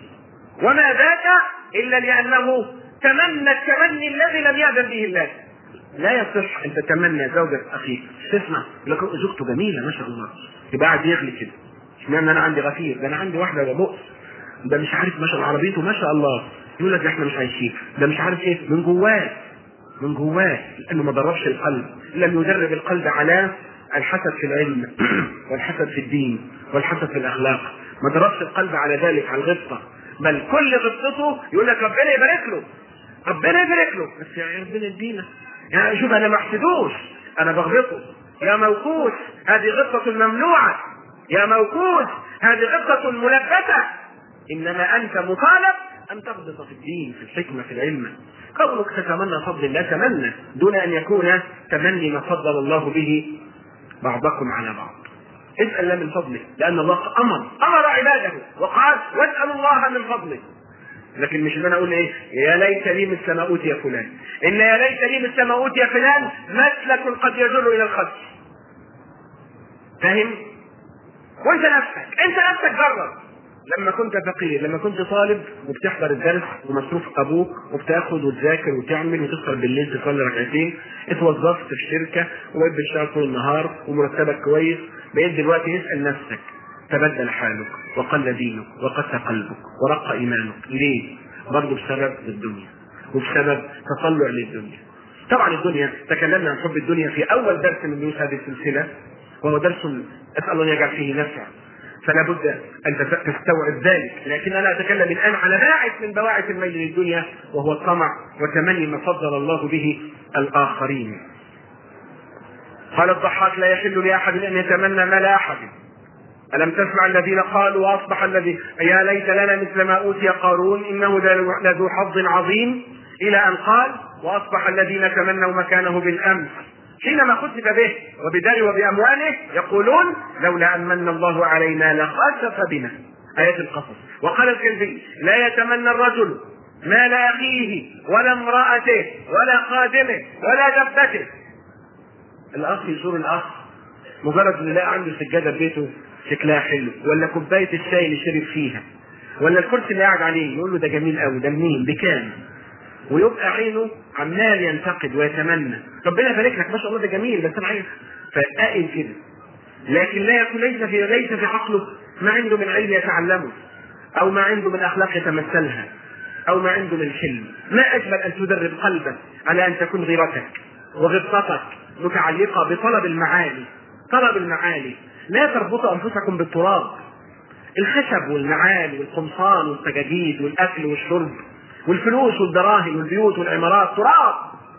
وما ذاك إلا لأنه تمنى التمني الذي لم يأذن به الله. لا يصح أن تتمنى زوجة أخيك، تسمع لكن زوجته جميلة ما شاء الله، يبقى قاعد يغلي كده، اشمعنى أنا عندي غفير، ده أنا عندي واحدة ده بؤس، ده مش عارف ما شاء الله عربيته ما شاء الله، يقول لك احنا مش عايشين، ده مش عارف ايه، من جواه من جواه لأنه ما دربش القلب، لم يدرب القلب على الحسد في العلم والحسد في الدين والحسد في الأخلاق، ما دربش القلب على ذلك، على الغبطة، بل كل غبطته يقول لك ربنا يبارك له ربنا يبارك له، بس يا ربنا يدينا، يعني شوف أنا ما احسدوش، أنا بغبطه، يا موكوس هذه غبطة ممنوعة، يا موكوس هذه غبطة ملبسة، إنما أنت مطالب أن تغبط في الدين، في الحكمة، في العلم. قولك تتمنى فضل الله، تمنى دون أن يكون تمني ما فضل الله به بعضكم على بعض. اسأل الله من فضله، لأن الله أمر أمر عباده وقال واسأل الله من فضله. لكن مش أنا أقول إيه يا ليت لي مثل ما أوتي فلان، إن يا ليت لي مثل ما أوتي فلان مسلك قد يجر إلى الخدش. فاهم؟ وأنت نفسك أنت نفسك جرب، لما كنت فقير، لما كنت طالب وبتحضر الدرس ومصروف ابوك وبتاخد وتذاكر وتعمل وتسهر بالليل تصلي ركعتين، اتوظفت في شركه وبقيت بتشتغل طول النهار ومرتبك كويس، بقيت دلوقتي اسال نفسك تبدل حالك وقل دينك وقسى قلبك ورق ايمانك، ليه؟ برضه بسبب الدنيا وبسبب تطلع للدنيا. طبعا الدنيا تكلمنا عن حب الدنيا في اول درس من دروس هذه السلسله، وهو درس اسال الله ان يجعل فيه نفع، فلا بد ان تستوعب ذلك. لكن انا اتكلم الان على باعث من بواعث الميل للدنيا، وهو الطمع وتمني ما فضل الله به الاخرين. قال الضحاك: لا يحل لاحد ان يتمنى ما لا احد. الم تسمع الذين قالوا واصبح الذي يا ليت لنا مثل ما اوتي قارون انه لذو حظ عظيم، الى ان قال: واصبح الذين تمنوا مكانه بالامس حينما خسف به وبداره وبامواله يقولون لولا ان من الله علينا لخسف بنا. ايات القصص. وقال الكلبي: لا يتمنى الرجل مال اخيه ولا امراته ولا خادمه ولا دبته. الاخ يزور الاخ مجرد ان يلاقي عنده سجاده بيته شكلها حلو، ولا كوبايه الشاي اللي شرب فيها، ولا الكرسي اللي قاعد عليه، يقول له ده جميل قوي، ده منين؟ بكام؟ ويبقى عينه عمال ينتقد ويتمنى. ربنا يبارك لك، ما شاء الله ده جميل، بس انا عايز فقائل كده. لكن لا يكون ليس في ليس في عقله ما عنده من علم يتعلمه، او ما عنده من اخلاق يتمثلها، او ما عنده من حلم. ما اجمل ان تدرب قلبك على ان تكون غيرتك وغبطتك متعلقه بطلب المعالي. طلب المعالي، لا تربطوا انفسكم بالتراب. الخشب والمعالي والقمصان والسجاجيد والاكل والشرب والفلوس والدراهم والبيوت والعمارات تراب.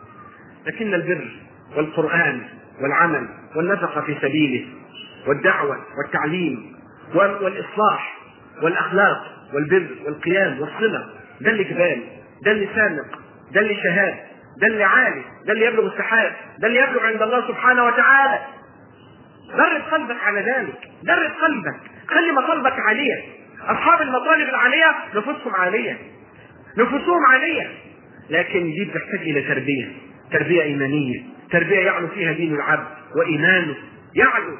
لكن البر والقرآن والعمل والنفقة في سبيله والدعوة والتعليم والإصلاح والأخلاق والبر والقيام والصلة، ده اللي جبال، ده اللي سامق، ده اللي شهاد، ده اللي عالي، ده اللي يبلغ السحاب، ده اللي يبلغ عند الله سبحانه وتعالى. درب قلبك على ذلك، درب قلبك، خلي مطالبك عالية. أصحاب المطالب العالية نفوسهم عالية، نفوسهم عالية، لكن دي بتحتاج إلى تربية، تربية إيمانية، تربية يعلو فيها دين العبد وإيمانه يعلو.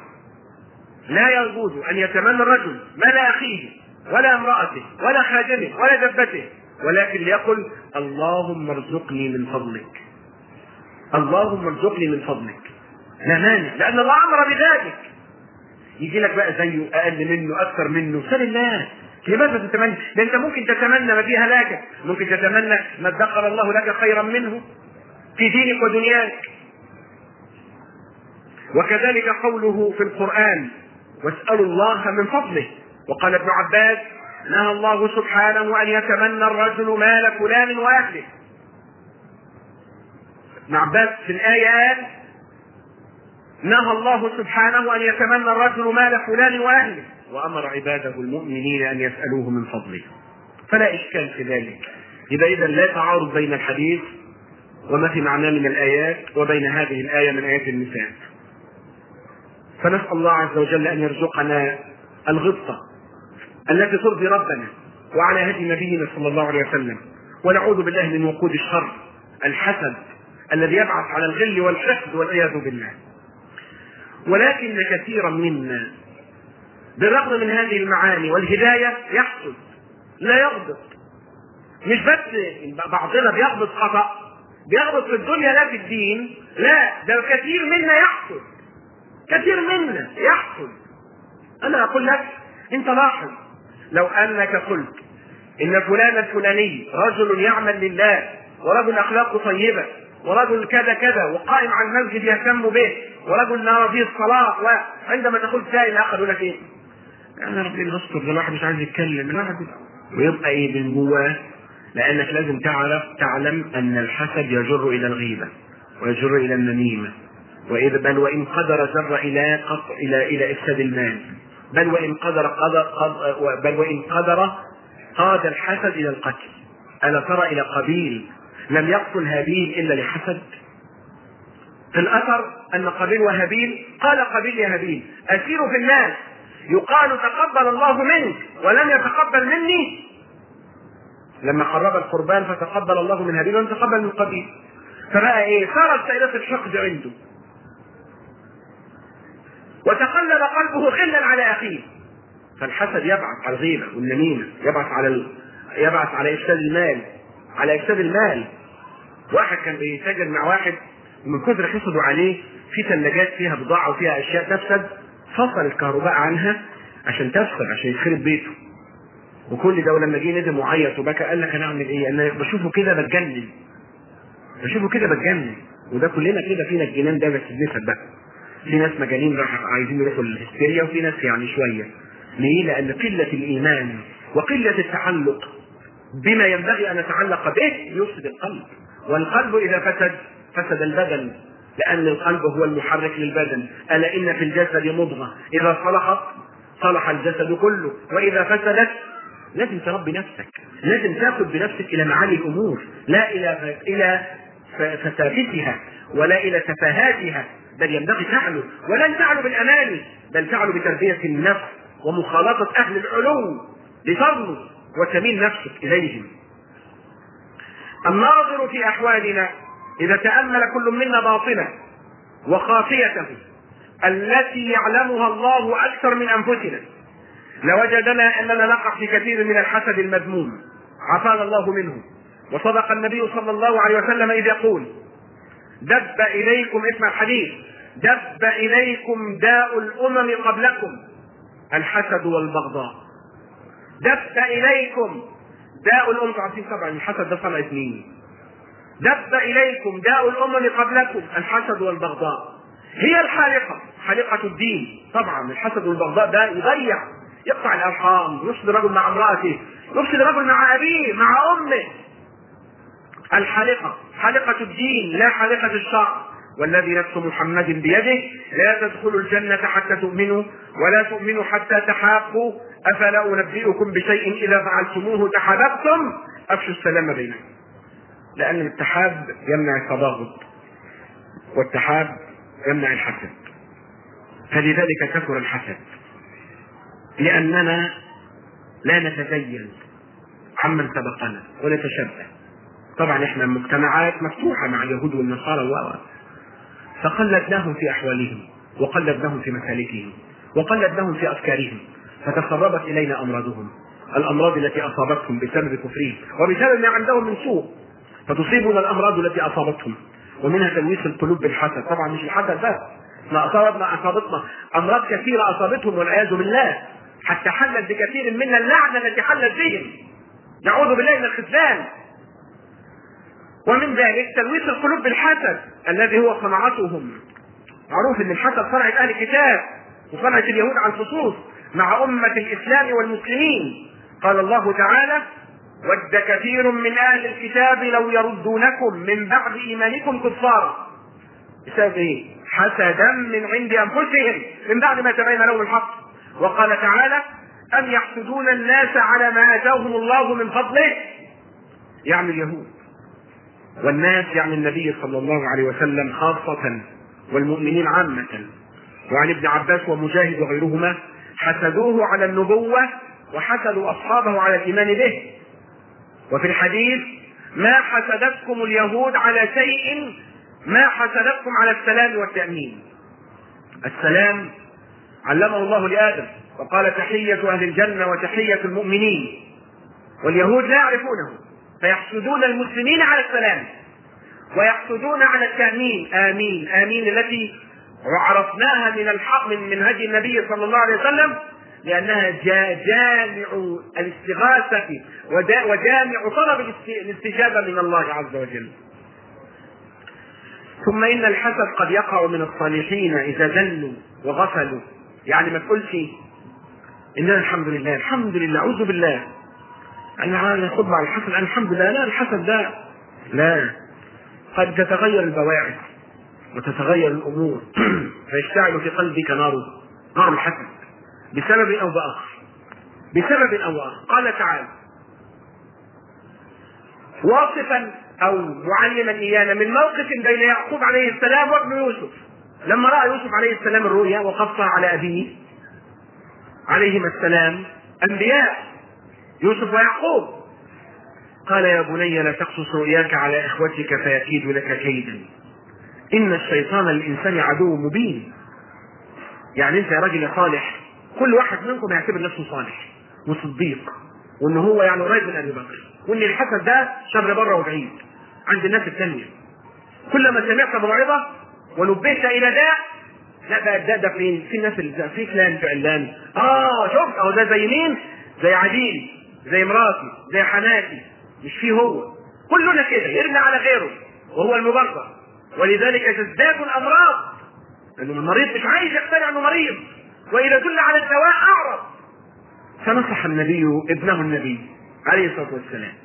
لا يجوز أن يتمنى الرجل مال أخيه ولا امرأته ولا خادمه ولا دبته، ولكن ليقل: اللهم ارزقني من فضلك، اللهم ارزقني من فضلك. لا مانع، لأن الله أمر بذلك. يجي لك بقى زيه، أقل منه، أكثر منه، سل الله. لماذا تتمنى؟ لأن أنت ممكن تتمنى ما فيها لك، ممكن تتمنى ما ادخر الله لك خيرا منه في دينك ودنياك. وكذلك قوله في القرآن: واسألوا الله من فضله. وقال ابن عباس: نهى الله سبحانه أن يتمنى الرجل مال فلان وأهله. ابن عباس في الآية قال: نهى الله سبحانه أن يتمنى الرجل مال فلان وأهله، وأمر عباده المؤمنين أن يسألوه من فضله. فلا إشكال في ذلك. إذا إذا لا تعارض بين الحديث وما في معناه من الآيات وبين هذه الآية من آيات النساء. فنسأل الله عز وجل أن يرزقنا الغبطة التي ترضي ربنا وعلى هدي نبينا صلى الله عليه وسلم، ونعوذ بالله من وقود الشر الحسد الذي يبعث على الغل والحقد والعياذ بالله. ولكن كثيرا منا بالرغم من هذه المعاني والهداية يحسد، لا يغبط. مش بس بعضنا بيغبط خطأ، بيغبط في الدنيا لا في الدين، لا، ده كثير منا يحسد، كثير منا يحسد. أنا أقول لك، أنت لاحظ لو أنك قلت إن فلان الفلاني رجل يعمل لله ورجل أخلاقه طيبة ورجل كذا كذا وقائم على المسجد يهتم به ورجل نرى فيه الصلاة، وعندما تقول سائل آخر يقول لك إيه؟ أنا ربنا يستر، ده الواحد مش عايز يتكلم، الواحد ويبقى إيه من جواه. لأنك لازم تعرف تعلم أن الحسد يجر إلى الغيبة ويجر إلى النميمة، وإذا بل وإن قدر جر إلى قطع إلى إلى إفساد المال، بل وإن قدر قدر بل وإن قدر قاد الحسد إلى القتل. ألا ترى إلى قابيل لم يقتل هابيل إلا لحسد؟ في الأثر أن قابيل وهابيل قال قابيل يا هابيل: أسير في الناس يقال تقبل الله منك ولم يتقبل مني. لما قرب القربان فتقبل الله من هابيل ولم يتقبل من قابيل. فبقى ايه؟ صارت سائلة الحقد عنده وتقلب قلبه غلا على اخيه. فالحسد يبعث على الغيبة والنميمة، يبعث على ال... يبعث على إفساد المال، على إفساد المال. واحد كان بيتاجر مع واحد ومن كثر حسده عليه في ثلاجات فيها بضاعة وفيها أشياء تفسد، فصل الكهرباء عنها عشان تفسد، عشان يخرب بيته. وكل ده ولما جه ندم وعيط وبكى قال لك انا اعمل ايه؟ انا بشوفه كده بتجنن، بشوفه كده بتجنن. وده كلنا كده فينا الجنان ده، بس بنسب بقى. في ناس مجانين راح عايزين يروحوا للهستيريا، وفي ناس يعني شويه. ليه؟ لان قله الايمان وقله التعلق بما ينبغي ان نتعلق به يفسد القلب، والقلب اذا فسد فسد البدن، لان القلب هو المحرك للبدن. الا ان في الجسد مضغه اذا صلحت صلح الجسد كله، واذا فسدت لازم تربي نفسك، لازم تاخذ بنفسك الى معالي الامور، لا الى الى فسافتها ولا الى تفاهاتها، بل ينبغي تعلو، ولن تعلو بالاماني، بل تعلو بتربيه النفس ومخالطه اهل العلو لترضوا وتميل نفسك اليهم. الناظر في احوالنا اذا تامل كل منا باطنه وخافيته التي يعلمها الله اكثر من انفسنا لوجدنا اننا نقع في كثير من الحسد المذموم، عافانا الله منه. وصدق النبي صلى الله عليه وسلم اذ يقول: دب اليكم، اسمع الحديث، دب اليكم داء الامم قبلكم الحسد والبغضاء. دب اليكم داء الامم، عارفين طبعا الحسد ده صنعة مين؟ دب اليكم داء الامم قبلكم الحسد والبغضاء، هي الحالقه، حالقه الدين. طبعا الحسد والبغضاء ده يضيع، يقطع الارحام، يفسد الرجل مع امراته، يفسد الرجل مع ابيه مع امه. الحالقه حالقه الدين لا حالقه الشعر. والذي نفس محمد بيده لا تدخلوا الجنه حتى تؤمنوا ولا تؤمنوا حتى تحابوا، افلا انبئكم بشيء اذا فعلتموه تحاببتم، افشوا السلام بينكم. لان التحاب يمنع التباغض، والتحاب يمنع الحسد. فلذلك كثر الحسد، لأننا لا نتزين عمن سبقنا ونتشبه. طبعا احنا مجتمعات مفتوحة مع اليهود والنصارى و فقلدناهم في أحوالهم، وقلدناهم في مسالكهم، وقلدناهم في أفكارهم، فتسربت إلينا أمراضهم، الأمراض التي أصابتهم بسبب كفرهم وبسبب ما عندهم من سوء، فتصيبنا الأمراض التي أصابتهم، ومنها تلويث القلوب بالحسد. طبعا مش الحسد بس، ما أصابتنا أصابتنا أمراض كثيرة أصابتهم والعياذ بالله، حتى حلت بكثير منا اللعنة التي حلت بهم، نعوذ بالله من الخذلان. ومن ذلك تلويث القلوب بالحسد الذي هو صنعتهم. معروف ان الحسد صنعة اهل الكتاب وصنعة اليهود على الخصوص مع امة الاسلام والمسلمين. قال الله تعالى: ود كثير من اهل الكتاب لو يردونكم من بعد ايمانكم كفارا. بسبب ايه؟ حسدا من عند انفسهم من بعد ما تبين لهم الحق. وقال تعالى: ام يحسدون الناس على ما اتاهم الله من فضله، يعني اليهود، والناس يعني النبي صلى الله عليه وسلم خاصة والمؤمنين عامة. وعن ابن عباس ومجاهد وغيرهما حسدوه على النبوة وحسدوا أصحابه على الإيمان به. وفي الحديث: ما حسدتكم اليهود على شيء ما حسدتكم على السلام والتأمين. السلام علمه الله لآدم وقال: تحية أهل الجنة وتحية المؤمنين. واليهود لا يعرفونه فيحسدون المسلمين على السلام ويحسدون على التأمين. آمين آمين التي عرفناها من الحق من منهج النبي صلى الله عليه وسلم، لأنها جامع الاستغاثة وجامع طلب الاستجابة من الله عز وجل. ثم إن الحسد قد يقع من الصالحين إذا ذلوا وغفلوا. يعني ما تقولش إننا الحمد لله الحمد لله أعوذ بالله أنا خد مع الحسد أنا الحمد لله، لا، الحسد ده لا، قد تتغير البواعث وتتغير الأمور فيشتعل في قلبك نار نار الحسد بسبب أو بآخر بسبب أو بآخر. قال تعالى واصفا أو معلما إيانا من موقف بين يعقوب عليه السلام وابن يوسف، لما رأى يوسف عليه السلام الرؤيا وقصها على أبيه عليهما السلام أنبياء يوسف ويعقوب، قال: يا بني لا تقصص رؤياك على إخوتك فيكيد لك كيدا إن الشيطان للإنسان عدو مبين. يعني أنت يا راجل صالح كل واحد منكم يعتبر نفسه صالح وصديق، وان هو يعني قريب من ابي بكر، وان الحسد ده شر بره وبعيد عند الناس الثانيه. كلما سمعت موعظه ونبهت الى داء، لا بقى ده ده فين؟ في الناس اللي في فلان في علان، اه شوف اهو ده زي مين؟ زي عديل، زي مراتي، زي حماتي، مش فيه هو. كلنا كده يرمي على غيره وهو المبرر، ولذلك تزداد الامراض، لأن المريض مش عايز يقتنع انه مريض، واذا دل على الدواء اعرض. فنصح النبي ابنه النبي عليه الصلاه والسلام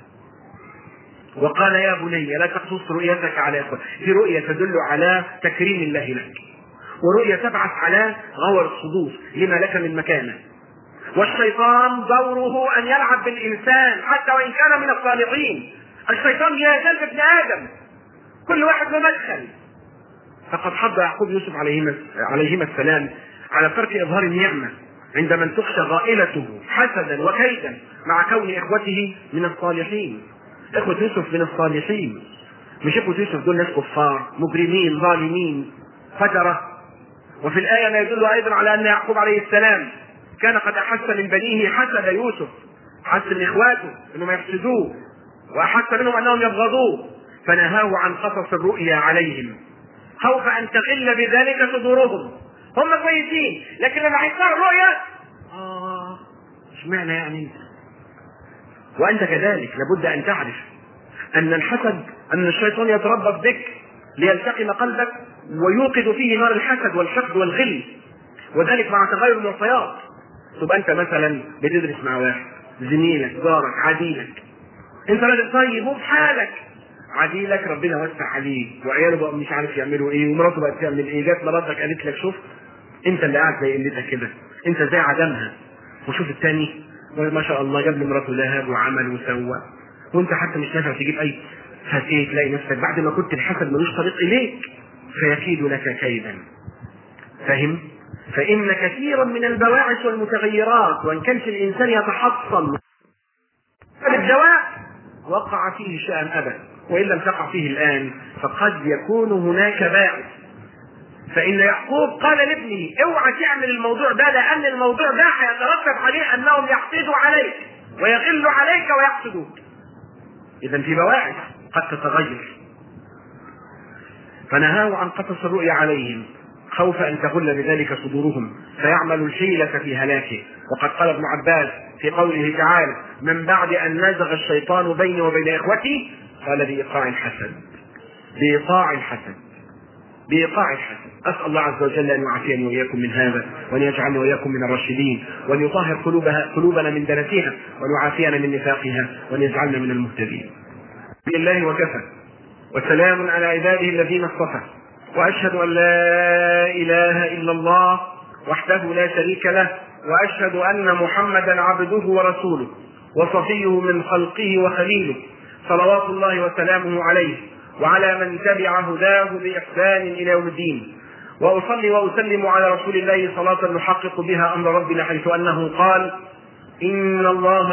وقال يا بني لا تقصص رؤيتك على اخوتك، في رؤيه تدل على تكريم الله لك، ورؤيه تبعث على غور الصدور لما لك من مكانه. والشيطان دوره ان يلعب بالانسان حتى وان كان من الصالحين. الشيطان يجلب ابن ادم، كل واحد له مدخل. فقد حض يعقوب يوسف عليهما عليهما السلام على ترك اظهار النعمه عند من تخشى غائلته حسدا وكيدا مع كون اخوته من الصالحين. اخوة يوسف من الصالحين، مش اخوة يوسف دول ناس كفار مجرمين ظالمين فجرة. وفي الآية ما يدل أيضا على أن يعقوب عليه السلام كان قد أحس من بنيه حسد يوسف، حس من إخواته أنهم يحسدوه، وأحس منهم أنهم يبغضوه، فنهاه عن قصص الرؤيا عليهم خوف أن تغل بذلك صدورهم. هم كويسين لكن لما هيصير الرؤيا آه اشمعنى يعني؟ وأنت كذلك لابد أن تعرف أن الحسد، أن الشيطان يتربص بك ليلتقم قلبك ويوقد فيه نار الحسد والحقد والغل، وذلك مع تغير المعطيات. تبقى أنت مثلا بتدرس مع واحد زميلك جارك عديلك، أنت راجل طيب وبحالك، عديلك ربنا وسع عليه وعياله بقى مش عارف يعملوا إيه ومراته بقت تعمل إيه، جات مراتك قالت لك شوف أنت اللي قاعد زي قلتك كده، أنت زي عدمها، وشوف الثاني ما شاء الله جاب لمراته ذهب وعمل وسوى، وانت حتى مش نافع تجيب اي، فتيه تلاقي نفسك بعد ما كنت الحسد ملوش طريق اليك فيكيد لك كيدا. فهم؟ فان كثيرا من البواعث والمتغيرات وان كانش الانسان يتحصن الدواء وقع فيه شيئا ابدا، وان لم تقع فيه الان فقد يكون هناك باعث. فإن يعقوب قال لابنه اوعى تعمل الموضوع ده، لأن الموضوع ده هيترتب عليه أنهم يحسدوا عليك ويغلوا عليك ويحسدوك. إذا في بواعث قد تتغير. فنهاه عن قصص الرؤيا عليهم خوف أن تغل بذلك صدورهم فيعمل الحيلة في هلاكه. وقد قال ابن عباس في قوله تعالى من بعد أن نزغ الشيطان بيني وبين إخوتي قال بإيقاع الحسد، بإيقاع الحسد بإيقاع الحسد. أسأل الله عز وجل أن يعافيني وإياكم من هذا، وأن يجعلني وإياكم من الراشدين، وأن يطهر قلوبها قلوبنا من دنسها، وأن يعافينا من نفاقها، وأن يجعلنا من المهتدين. بالله وكفى، وسلام على عباده الذين اصطفى، وأشهد أن لا إله إلا الله وحده لا شريك له، وأشهد أن محمدا عبده ورسوله وصفيه من خلقه وخليله، صلوات الله وسلامه عليه وعلى من تبع هداه بإحسان إلى يوم الدين. وأصلي وأسلم على رسول الله صلاة نحقق بها أمر ربنا، حيث أنه قال إن الله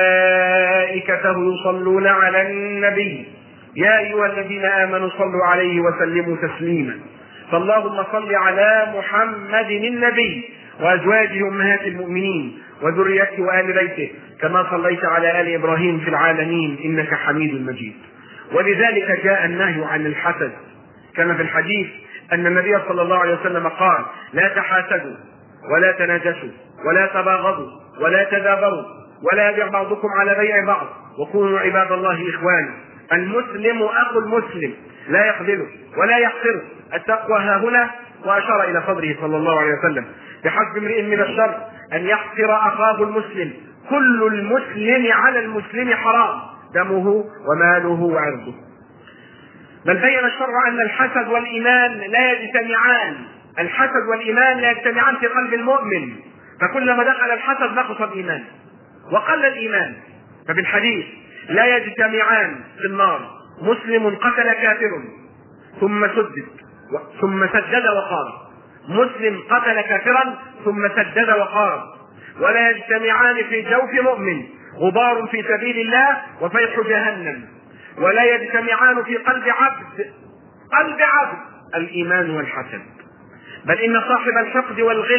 وملائكته يصلون على النبي يا أيها الذين آمنوا صلوا عليه وسلموا تسليما. فاللهم صل على محمد النبي وأزواجه أمهات المؤمنين وذريته وآل بيته كما صليت على آل إبراهيم في العالمين إنك حميد مجيد. ولذلك جاء النهي عن الحسد، كما في الحديث أن النبي صلى الله عليه وسلم قال لا تحاسدوا ولا تناجشوا ولا تباغضوا ولا تدابروا ولا يبيع بعضكم على بيع بعض وكونوا عباد الله إخوانا. المسلم أخو المسلم لا يخذله ولا يحقره. التقوى ها هنا، وأشار إلى صدره صلى الله عليه وسلم بحسب امرئ من الشر أن يحقر أخاه المسلم. كل المسلم على المسلم حرام دمه وماله وعرضه. بل بين الشرع أن الحسد والإيمان لا يجتمعان، الحسد والإيمان لا يجتمعان في قلب المؤمن، فكلما دخل الحسد نقص الإيمان وقل الإيمان. فبالحديث لا يجتمعان في النار مسلم قتل كافر ثم سدد ثم سدد وقارب، مسلم قتل كافرا ثم سدد وقارب، ولا يجتمعان في جوف مؤمن غبار في سبيل الله وفيح جهنم، ولا يجتمعان في قلب عبد قلب عبد الإيمان والحسد. بل إن صاحب الحقد والغل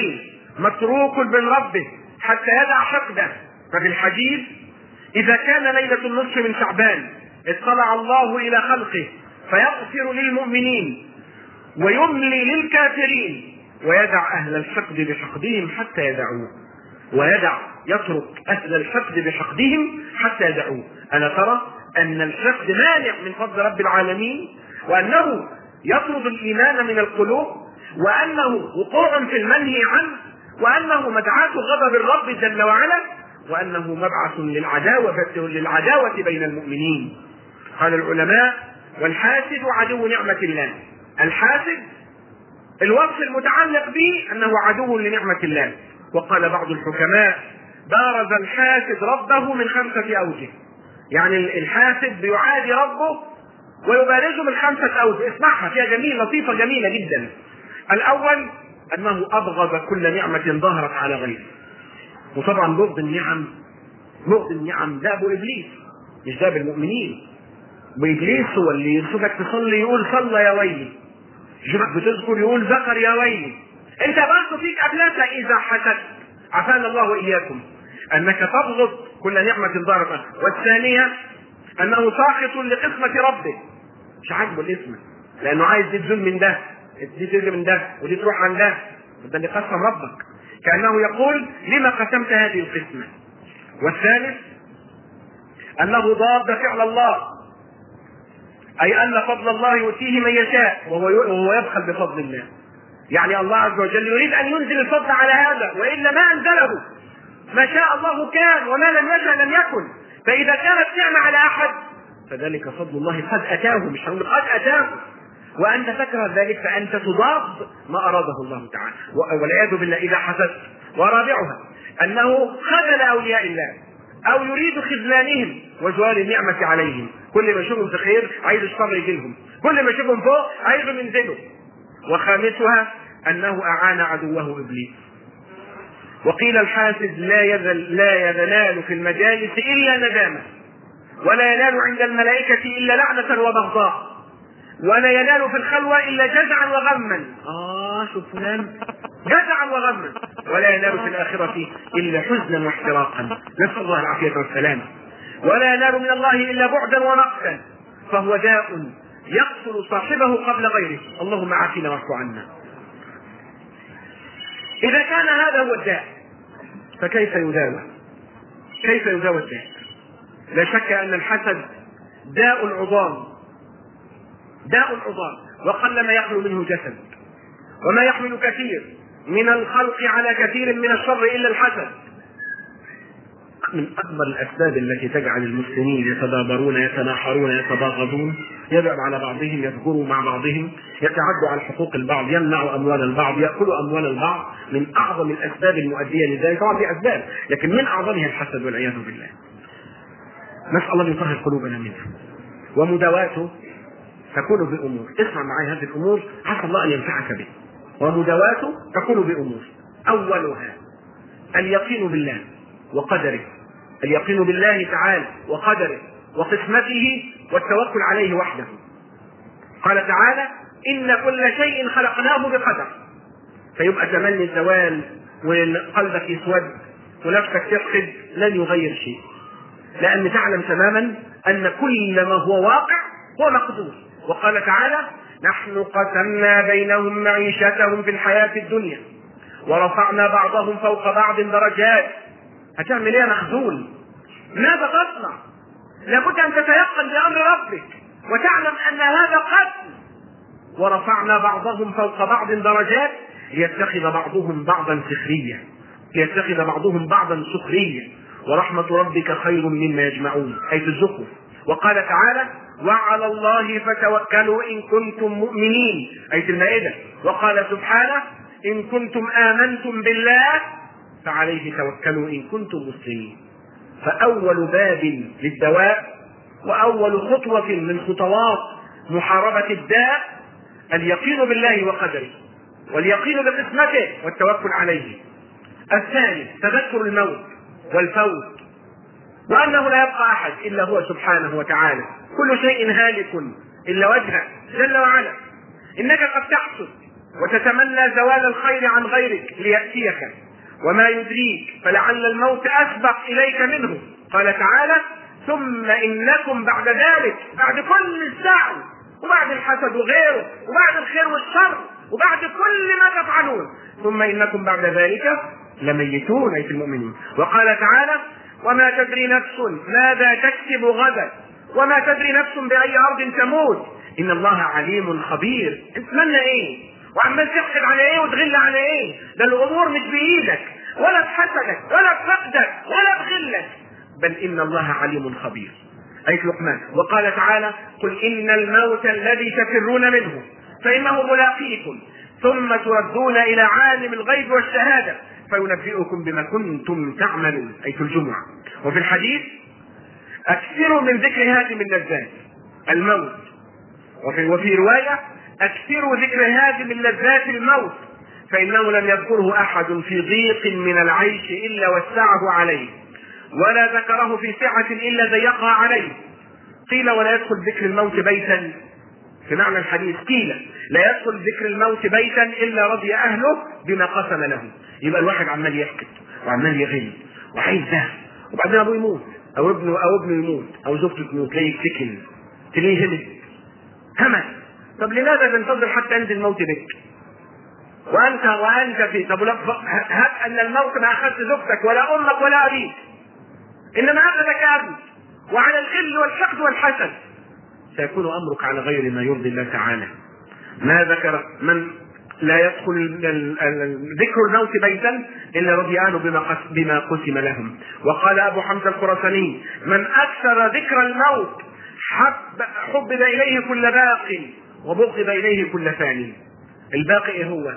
متروك من ربه حتى يدع حقده. ففي الحديث: إذا كان ليلة النصف من شعبان اطلع الله إلى خلقه فيغفر للمؤمنين ويملي للكافرين ويدع أهل الحقد بحقدهم حتى يدعوه، ويدع يترك أهل الحقد بحقدهم حتى يدعوه. ألا ترى أن الحقد مانع من فضل رب العالمين، وأنه يطرد الإيمان من القلوب، وأنه وقوع في المنهي عنه، وأنه مدعاة غضب الرب جل وعلا، وأنه مبعث للعداوة للعداوة بين المؤمنين. قال العلماء: والحاسد عدو نعمة الله. الحاسد الوصف المتعلق به أنه عدو لنعمة الله. وقال بعض الحكماء: بارز الحاسد ربه من خمسة أوجه. يعني الحاسد بيعادي ربه ويبارزه من خمسة أوجه. اسمعها، فيها جميل لطيفة جميلة جدا. الأول أنه أبغض كل نعمة ظهرت على غيره. وطبعا بغض النعم بغض النعم ده أبو إبليس، مش ده بالمؤمنين. وإبليس هو اللي يرشدك تصلي يقول صلى يا ويلي، يشوفك بتذكر يقول ذكر يا ويلي. انت برضه فيك أبلاسة إذا حسدت، عافانا الله وإياكم، أنك تبغض كل نعمة ظهرت. والثانية أنه ساخط لقسمة ربه، مش عاجبه الاسم، لأنه عايز دي تزول من ده، دي تيجي من ده، ودي تروح عن ده، ده اللي قسم ربك، كأنه يقول: لما قسمت هذه القسمة؟ والثالث أنه ضاد فعل الله، أي أن فضل الله يؤتيه من يشاء وهو يبخل بفضل الله. يعني الله عز وجل يريد أن ينزل الفضل على هذا، وإلا ما أنزله. ما شاء الله كان، وما لم يشاء لم يكن. فإذا كانت نعمة على أحد فذلك فضل الله قد أتاه، مش هنقول قد أتاه، وأنت تكره ذلك فأنت تضاد ما أراده الله تعالى، والعياذ بالله إذا حسدت. ورابعها أنه خذل أولياء الله أو يريد خذلانهم وزوال النعمة عليهم. كل ما يشوفهم في خير عايز الشر يجيلهم، كل ما يشوفهم فوق عايزهم ينزلوا. وخامسها أنه أعان عدوه إبليس. وقيل: الحاسد لا يذل لا ينال في المجالس إلا ندامة، ولا ينال عند الملائكة إلا لعنة وبغضاء، ولا ينال في الخلوة إلا جزعا وغما. آه شوف فلان جزعا وغما. ولا ينال في الآخرة إلا حزنا واحتراقا، نسأل الله العافية والسلامة. ولا ينال من الله إلا بعدا ونقصا، فهو داء يقتل صاحبه قبل غيره. اللهم عافنا واعف عنا. إذا كان هذا هو الداء فكيف يداوى؟ كيف يداوى الداء؟ لا شك أن الحسد داء العظام، داء العظام، وقل ما يخلو منه جسد، وما يحمل كثير من الخلق على كثير من الشر إلا الحسد. من أكبر الأسباب التي تجعل المسلمين يتدابرون يتناحرون يتباغضون، يدعوا على بعضهم، يذكروا مع بعضهم، يتعدوا على حقوق البعض، يمنعوا أموال البعض، يأكلوا أموال البعض. من أعظم الأسباب المؤدية لذلك، طبعا في أسباب لكن من أعظمها الحسد والعياذ بالله. نسأل الله أن يطهر قلوبنا منه. ومداواته تكون بأمور، اسمع معي هذه الأمور عسى الله أن ينفعك به. ومداواته تكون بأمور: أولها اليقين بالله وقدره، اليقين بالله تعالى وقدره وقسمته والتوكل عليه وحده. قال تعالى: إن كل شيء خلقناه بقدر. فيبقى تمني الزوال وقلبك يسود ونفسك تفقد لن يغير شيء، لأن تعلم تماما أن كل ما هو واقع هو مقدور. وقال تعالى: نحن قسمنا بينهم معيشتهم في الحياة الدنيا ورفعنا بعضهم فوق بعض درجات. هتعمل ايه يا مخذول؟ ماذا تصنع؟ لابد ان تتيقن بامر ربك وتعلم ان هذا قتل. ورفعنا بعضهم فوق بعض درجات ليتخذ بعضهم بعضا سخريا ليتخذ بعضهم بعضا سخريا ورحمة ربك خير مما يجمعون، أي في الزخرف. وقال تعالى: وعلى الله فتوكلوا إن كنتم مؤمنين، أي في المائدة. وقال سبحانه: إن كنتم آمنتم بالله فعليه توكلوا إن كنتم مسلمين. فأول باب للدواء وأول خطوة من خطوات محاربة الداء اليقين بالله وقدره، واليقين بقسمته والتوكل عليه. الثاني تذكر الموت والفوت، وأنه لا يبقى أحد إلا هو سبحانه وتعالى، كل شيء هالك إلا وجهه جل وعلا. إنك قد تحسد وتتمنى زوال الخير عن غيرك ليأتيك، وما يدريك فلعل الموت أسبق إليك منه. قال تعالى: ثم إنكم بعد ذلك، بعد كل السعي وبعد الحسد وغيره وبعد الخير والشر وبعد كل ما تفعلون، ثم إنكم بعد ذلك لميتون، أي في المؤمنين. وقال تعالى: وما تدري نفس ماذا تكسب غدا وما تدري نفس بأي أرض تموت إن الله عليم خبير. اتمنى إيه وعمال تحقد على إيه وتغل على إيه؟ ده الأمور مش بإيدك ولا بحسدك ولا بفقدك ولا بغلك، بل إن الله عليم خبير. أي في لقمان. وقال تعالى: قل إن الموت الذي تفرون منه فإنه ملاقيكم ثم تردون إلى عالم الغيب والشهادة فينبئكم بما كنتم تعملون. أي في الجمعة. وفي الحديث: أكثروا من ذكر هادم اللذات الموت. وفي, وفي رواية: أكثروا ذكر هادم اللذات الموت فإنه لم يذكره أحد في ضيق من العيش إلا وسعه عليه، ولا ذكره في سعة إلا ضيقها عليه. قيل: ولا يدخل ذكر الموت بيتا، في معنى الحديث قيل: لا يدخل ذكر الموت بيتا إلا رضي أهله بما قسم له. يبقى الواحد عمال يحقد وعمال يغل وعايز ده، وبعدين أبوه يموت أو ابنه أو ابنه يموت أو زوجته تموت، تلاقيه يفتكن، تلاقيه همس همس. طب لماذا تنتظر حتى ينزل الموت بك وأنت وأنت في؟ طب هب أن الموت ما أخذت زوجتك ولا أمك ولا أبيك، إنما أخذك أبيك، وعلى الغل والحقد والحسد سيكون أمرك على غير ما يرضي الله تعالى. ما ذكر من لا يدخل ذكر الموت بيتا إلا رضي أهله بما قسم لهم. وقال أبو حمزة الخراساني: من أكثر ذكر الموت حب حبب إليه كل باق وبغض إليه كل فاني. الباقي هو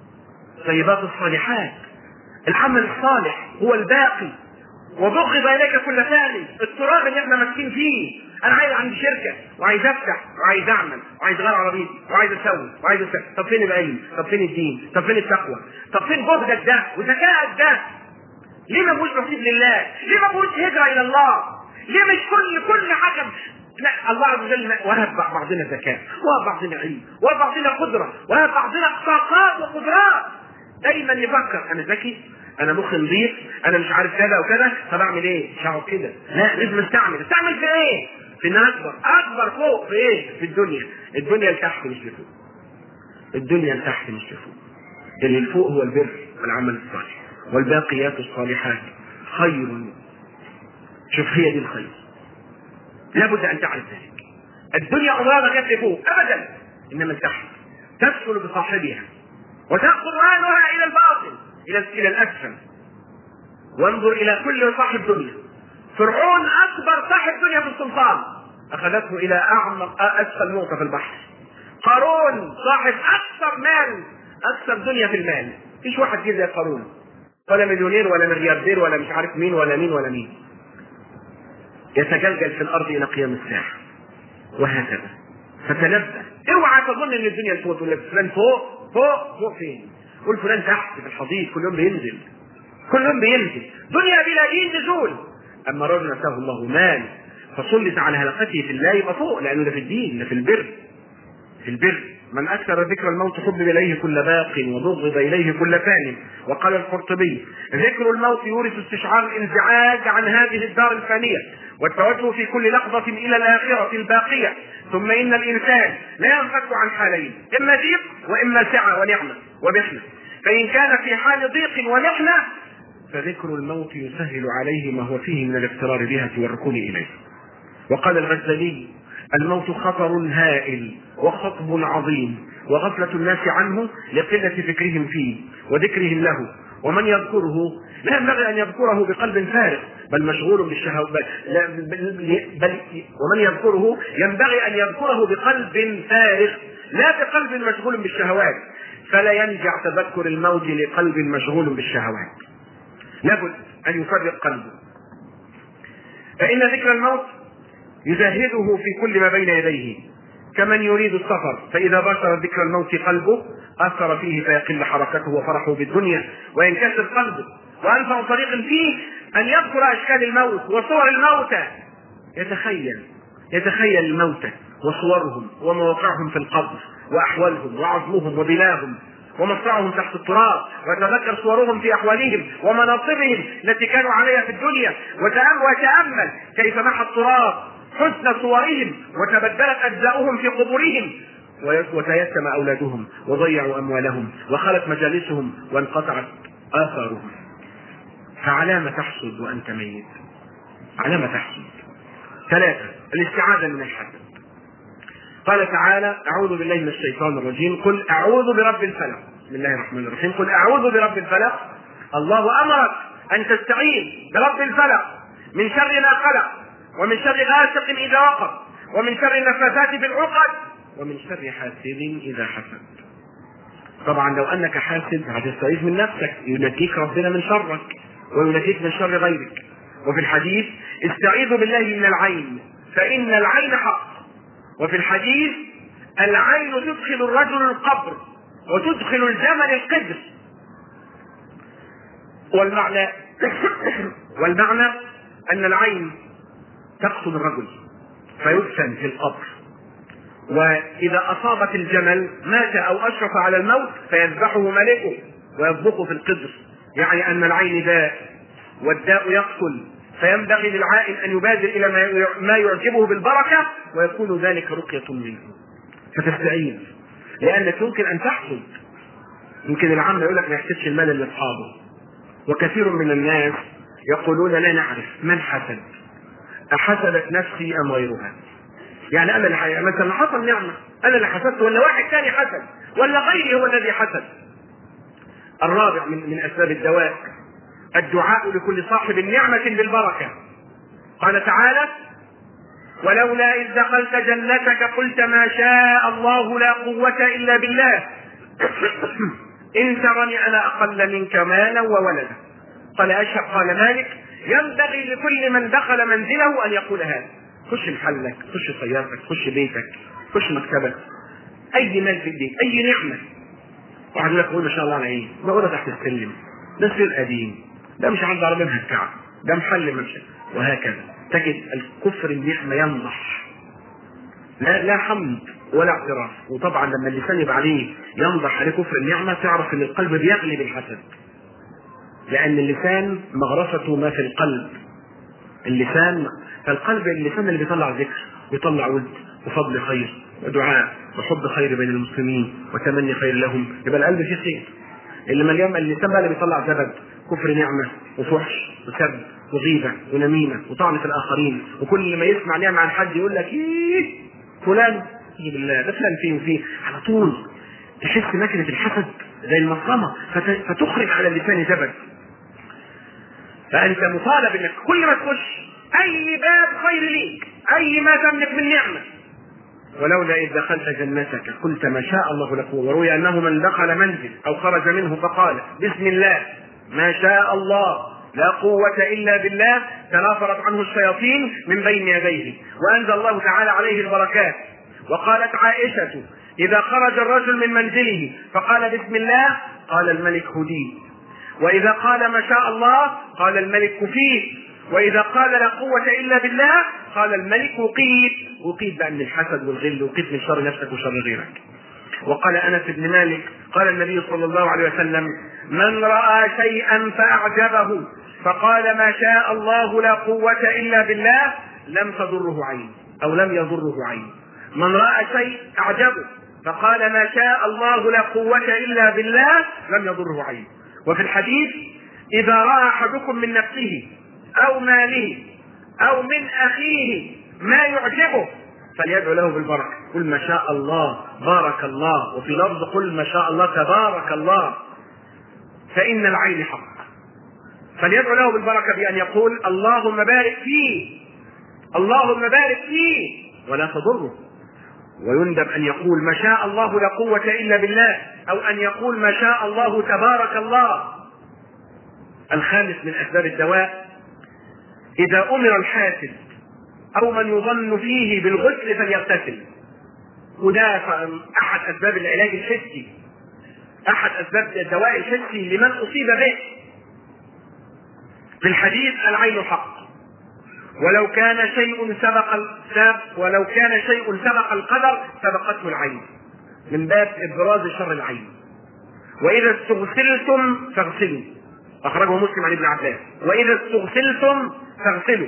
طيبات الصالحات، العمل الصالح هو الباقي، وبغض إليك كل فاني، التراب اللي احنا ماسكين فيه. انا عايز عندي شركه وعايز افتح وعايز اعمل وعايز اغير عربيتي وعايز اسوي وعايز اسوي. طب فين العلم؟ طب فين الدين؟ طب فين التقوى؟ طب فين جهدك ده وذكائك ده؟ ليه ما بقوش نصيب لله؟ ليه ما بقوش هجره الى الله؟ ليه مش كل كل حاجه؟ لا، الله عز وجل وهب بعضنا ذكاء وهب بعضنا علم وهب بعضنا قدره وهب بعضنا طاقات وقدرات. دايما نفكر: انا ذكي، انا مخي نظيف، انا مش عارف كذا وكذا، طب اعمل ايه؟ مش هقعد كده، لا لازم استعمل. استعمل في ايه؟ في ان اكبر اكبر فوق في ايه؟ في الدنيا. الدنيا لتحت مش لفوق، الدنيا لتحت مش لفوق. اللي الفوق هو البر والعمل الصالح، والباقيات الصالحات خير. شوف، هي دي الخير، لابد ان تعرف ذلك. الدنيا عمرها ما كانت لفوق ابدا، انما لتحت، تدخل بصاحبها وتاخذ اهلها الى الباطن، الى الى الاسفل. وانظر الى كل صاحب دنيا. فرعون اكبر صاحب دنيا في السلطان، اخذته الى اعمق اسفل نقطه في البحر. قارون صاحب اكثر مال، اكثر دنيا في المال. مفيش واحد كده زي قارون، ولا مليونير ولا ملياردير ولا مش عارف مين ولا مين ولا مين. يتجلجل في الارض الى قيام الساعه، وهكذا. فتنبه، اوعى تظن ان الدنيا الفوق ولا فلان فوق. فوق فوق فين؟ قول فلان تحت في الحضيض، كل يوم بينزل كل يوم بينزل. دنيا بلا دين نزول. اما رجل اتاه الله مال فسلط على هلكته في الله، يبقى فوق، لانه ده في الدين، ده في البر. في البر من اكثر ذكر الموت حبب اليه كل باق وبغض اليه كل فان. وقال القرطبي: ذكر الموت يورث استشعار الانزعاج عن هذه الدار الفانيه والتوجه في كل لحظه الى الاخره الباقيه. ثم ان الانسان لا ينفك عن حالين: اما ضيق واما سعه ونعمه ومحنه. فان كان في حال ضيق ومحنه فذكر الموت يسهل عليه ما هو فيه من الاغترار بها والركون اليه. وقال الغزالي: الموت خطر هائل وخطب عظيم، وغفلة الناس عنه لقلة فكرهم فيه وذكرهم له. ومن يذكره لا ينبغي أن يذكره بقلب فارغ بل مشغول بالشهوات، بل, بل, بل ومن يذكره ينبغي أن يذكره بقلب فارغ لا بقلب مشغول بالشهوات، فلا ينجع تذكر الموت لقلب مشغول بالشهوات. لابد أن يفرق قلبه، فإن ذكر الموت يزهده في كل ما بين يديه، كمن يريد السفر فإذا باشر ذكر الموت قلبه أثر فيه فيقل حركته وفرحه بالدنيا وينكسر قلبه. وأنفع طريق فيه أن يذكر أشكال الموت وصور الموتى، يتخيل يتخيل الموتى وصورهم ومواقعهم في القبر وأحوالهم وعظمهم وبلاهم ومصرعهم تحت التراب، وتذكر صورهم في أحوالهم ومناصبهم التي كانوا عليها في الدنيا، وتأمل كيف محى التراب حسن صورهم وتبدلت أجزاؤهم في قبورهم، وتيتم أولادهم وضيعوا أموالهم وخلت مجالسهم وانقطعت آثارهم. فعلام تحسد وأنت ميت؟ علام تحسد. ثلاثة، الاستعاذة من الحسد. قال تعالى: أعوذ بالله من الشيطان الرجيم، قل أعوذ برب الفلق. بسم الله الرحمن الرحيم. قل أعوذ برب الفلق. الله أمرك أن تستعين برب الفلق من شر ما خلق، ومن شر غاسق إذا وقب، ومن شر النفاثات في العقد، ومن شر حاسد إذا حسد. طبعا لو أنك حاسد هتستعيذ من نفسك، ينجيك ربنا من شرك وينجيك من شر غيرك. وفي الحديث: استعيذوا بالله من العين فإن العين حق. وفي الحديث: العين تدخل الرجل القبر وتدخل الجمل القدر. والمعنى والمعنى أن العين تقتل الرجل فيدفن في القبر، وإذا أصابت الجمل مات أو أشرف على الموت فيذبحه ملكه ويطبخه في القدر، يعني أن العين داء والداء يقتل، فينبغي للعائن أن يبادر إلى ما يعجبه بالبركة، ويكون ذلك رقية منه. فتستعين، لأنك يمكن أن تحسد. يمكن العام يقول لك ما يحسدش المال لأصحابه، وكثير من الناس يقولون لا نعرف من حسد، أحسدت نفسي أم غيرها؟ يعني أنا اللي مثلا حصل نعمة أنا اللي حسدت، ولا واحد ثاني حسد، ولا غيري هو الذي حسد؟ الرابع من, من أسباب الدواء الدعاء لكل صاحب نعمة بالبركة. قال تعالى: ولولا إذ دخلت جنتك قلت ما شاء الله لا قوة إلا بالله إن ترني أنا أقل منك مالا وولدا. قال أشهب قال مالك: ينبغي لكل من دخل منزله أن يقول هذا. خش محلك، خش سيارتك، خش بيتك، خش مكتبك، أي مال في البيت، أي نعمة، واحد يقول لك قول ما شاء الله على إيه؟ بقولها تحت السلم، ده سير قديم، ده مش عند عربية مهكعة، ده محل ممشى، وهكذا. تجد الكفر النعمة ينضح، لا لا حمد ولا اعتراف. وطبعا لما اللسان يبقى عليه ينضح عليه كفر النعمة تعرف ان القلب بيغلب الحسد، لان اللسان مغرفته ما في القلب. اللسان فالقلب اللسان اللي بيطلع ذكر، بيطلع ود وفضل خير ودعاء وحب خير بين المسلمين وتمني خير لهم، يبقى القلب فيه خير. اللي مليان اللسان بقى اللي بيطلع زبد، كفر نعمة وفحش وسب وغيبة ونميمة وطعن في الآخرين، وكل ما يسمع نعمة عن حد يقول لك ايه فلان، اعوذ بالله، ده فلان فيه وفيه، على طول تحس مكنة الحسد زي المصرمة فتخرج على اللسان زبد. فأنت مطالب انك كل ما تخش أي باب خير ليك، أي ما تملك من نعمة، ولولا إذ دخلت جنتك قلت ما شاء الله لك. وروي أنه من دخل منزل أو خرج منه فقال بسم الله ما شاء الله لا قوة إلا بالله تنافرت عنه الشياطين من بين يديه، وأنزل الله تعالى عليه البركات. وقالت عائشة: إذا خرج الرجل من منزله فقال بسم الله قال الملك هديه، وإذا قال ما شاء الله قال الملك كفيت، وإذا قال لا قوة إلا بالله قال الملك وقيت. وقيت بقى من الحسد والغل، وقيت من شر نفسك وشر غيرك. وقال أنس بن مالك قال النبي صلى الله عليه وسلم: من رأى شيئا فأعجبه فقال ما شاء الله لا قوة إلا بالله لم تضره عين أو لم يضره عين. من رأى شيء أعجبه فقال ما شاء الله لا قوة إلا بالله لم يضره عين. وفي الحديث: إذا رأى أحدكم من نفسه أو ماله أو من أخيه ما يعجبه فليدعو له بالبركة، قل ما شاء الله بارك الله، وفي لفظ قل ما شاء الله تبارك الله، فإن العين حق. فليدعو له بالبركة بأن يقول اللهم بارك فيه، اللهم بارك فيه ولا تضره. ويندب أن يقول ما شاء الله لا قوة إلا بالله، أو أن يقول ما شاء الله تبارك الله. الخامس من أسباب الدواء: إذا أمر الحاسد أو من يظن فيه بالغسل فليغتسل. وده أحد أسباب العلاج الحسي، أحد أسباب الدواء الحسي لمن أصيب به. في الحديث: العين حق ولو كان شيء سبق الساب ولو كان شيء سبق القدر سبقته العين، من باب ابراز شر العين. واذا استغسلتم فاغسلوا، اخرجه مسلم عن ابن عباس، واذا استغسلتم فاغسلوا.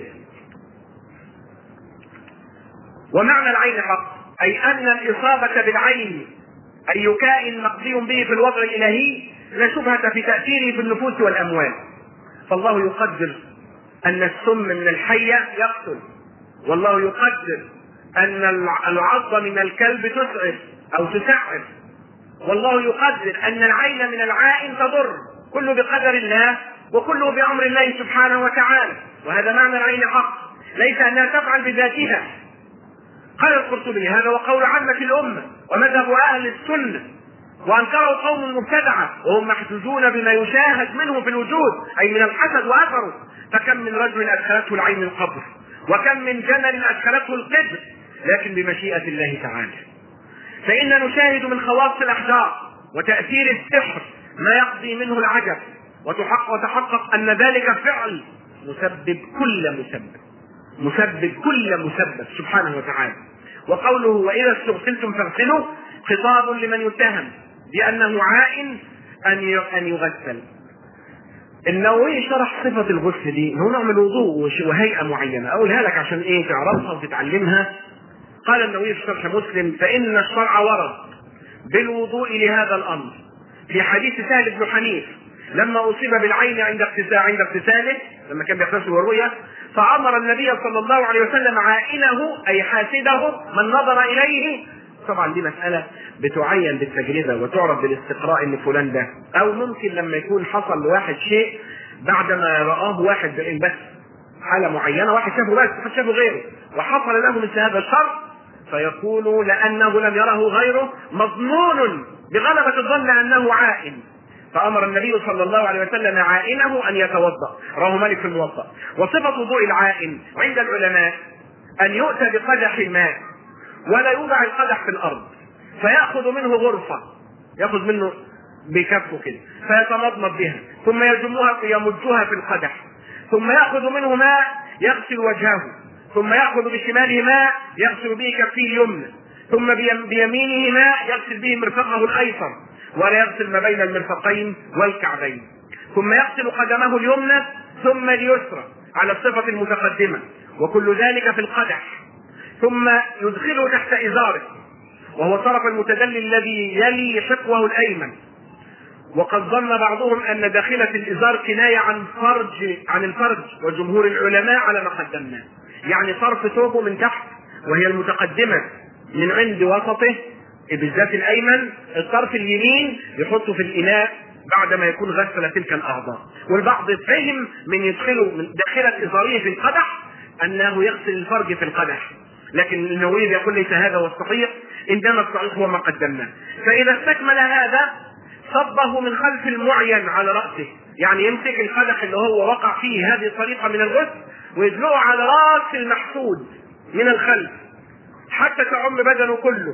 ومعنى العين حق، اي ان الاصابه بالعين اي كائن مقضي به في الوضع الالهي لا شبهه في تاثيره في النفوس والاموال. فالله يقدر ان السم من الحيه يقتل، والله يقدر ان العض من الكلب تسعف او تسعف، والله يقدر ان العين من العائن تضر، كله بقدر الله وكله بامر الله سبحانه وتعالى. وهذا معنى العين حق، ليس انها تفعل بذاتها. قال القرطبي هذا وقول عامة الامه ومذهب اهل السنه، وانكره قوم مبتدعه وهم محجوجون بما يشاهد منه في الوجود اي من الحسد واثره. فكم من رجل ادخلته العين القبر، وكم من جمل ادخلته القدر، لكن بمشيئه الله تعالى. فإن نشاهد من خواص الأحجار وتأثير السحر ما يقضي منه العجب، وتحقق, وتحقق أن ذلك فعل مسبب كل مسبب مسبب كل مسبب سبحانه وتعالى. وقوله وإذا استغسلتم فاغسلوا خطاب لمن يتهم بأنه عائن أن يغسل. النووي شرح صفة الغسل دي، هو نوع من الوضوء وهيئة معينة، أقولها لك عشان إيه تعرفها وتتعلمها. قال النووي في شرح مسلم فإن الشرع ورد بالوضوء لهذا الأمر في حديث سهل بن حنيف لما أصيب بالعين عند اغتسال عند اغتساله لما كان بيغتسل والرؤيا، فأمر النبي صلى الله عليه وسلم عائنه أي حاسده من نظر إليه. طبعا دي مسألة بتعين بالتجربة وتعرف بالاستقراء ان فلان ده، أو ممكن لما يكون حصل لواحد شيء بعدما رآه واحد بس حالة معينة، واحد شافه بس واحد شافه غيره وحصل له مثل هذا الشر، فيقول لأنه لم يره غيره مظنون بغلبة الظن أنه عائن، فأمر النبي صلى الله عليه وسلم عائنه أن يتوضأ. رواه مالك في الموطأ. وصفة وضوء العائن عند العلماء أن يؤتى بقدح ماء ولا يوضع القدح في الأرض، فيأخذ منه غرفة، يأخذ منه بكفه كده فيتمضمض بها، ثم يجمها يمجها في القدح، ثم يأخذ منه ماء يغسل وجهه، ثم يأخذ بشماله ماء يغسل به كفيه اليمنى، ثم بيمينه ماء يغسل به مرفقه الأيسر، ولا يغسل ما بين المرفقين والكعبين، ثم يغسل قدمه اليمنى ثم اليسرى على الصفة المتقدمة، وكل ذلك في القدح، ثم يدخله تحت إزاره وهو طرف المتدلي الذي يلي حقوه الأيمن. وقد ظن بعضهم أن داخلة الإزار كناية عن فرج عن الفرج، وجمهور العلماء على ما قدمناه، يعني طرف ثوبه من تحت وهي المتقدمة من عند وسطه بالذات الأيمن، الطرف اليمين يحطه في الإناء بعدما يكون غسل تلك الأعضاء. والبعض فهم من يدخله من داخلة إزاره في القدح أنه يغسل الفرج في القدح، لكن النووي يقول ليس هذا هو الصحيح، إنما الصحيح هو ما قدمناه. فإذا استكمل هذا صبه من خلف المعين على رأسه، يعني يمسك القدح اللي هو وقع فيه هذه الطريقة من الغسل ويدلقه على رأس المحسود من الخلف حتى تعم بدنه كله.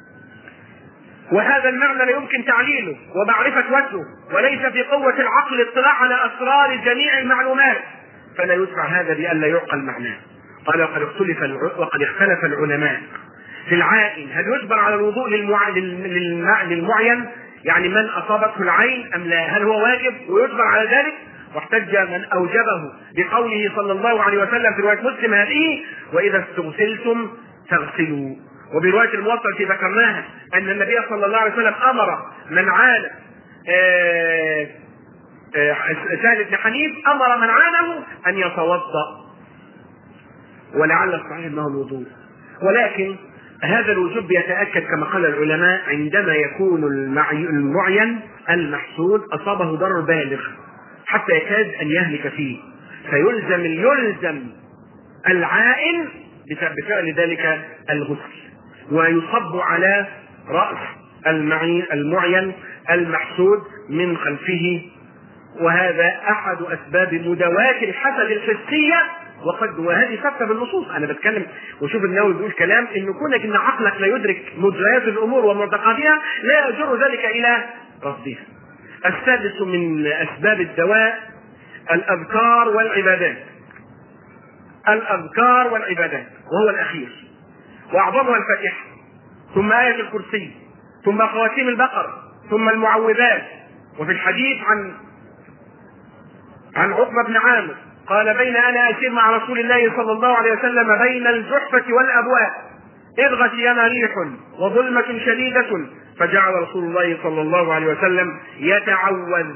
وهذا المعنى لا يمكن تعليله ومعرفة وجهه، وليس في قوة العقل الاطلاع على أسرار جميع المعلومات، فلا يدفع هذا بألا يعقل معناه. قال وقد اختلف وقد اختلف العلماء في العائن هل يجبر على الوضوء للمع... للمع... للمعين، يعني من أصابته العين أم لا، هل هو واجب ويجبر على ذلك؟ واحتج من أوجبه بقوله صلى الله عليه وسلم في رواية مسلم هذه وإذا استغسلتم فاغسلوا. وبرواية الموطأ التي ذكرناها أن النبي صلى الله عليه وسلم أمر من عال سهل بن حنيف أمر من عانه أن يتوضأ، ولعل الصحيح أنه الوضوء، ولكن هذا الوجوب يتأكد كما قال العلماء عندما يكون المعين المحسود أصابه ضرر بالغ حتى يكاد أن يهلك فيه، فيلزم يلزم العائن بفعل ذلك الغسل، ويصب على رأس المعين المحسود من خلفه. وهذا أحد أسباب مداواة الحسد الحسية، وقد وهذه ثابتة بالنصوص. أنا بتكلم وشوف النووي بيقول كلام إن كونك إن عقلك لا يدرك مجريات الأمور ومعتقداتها لا يجر ذلك إلى رفضها. السادس من أسباب الدواء الأذكار والعبادات. الأذكار والعبادات، وهو الأخير، وأعظمها الفاتحة، ثم آية الكرسي، ثم خواتيم البقرة، ثم المعوذات. وفي الحديث عن عن عقبة بن عامر قال: بين أنا أسير مع رسول الله صلى الله عليه وسلم بين الجحفة والأبواب إذ غشينا ريح وظلمة شديدة، فجعل رسول الله صلى الله عليه وسلم يتعوذ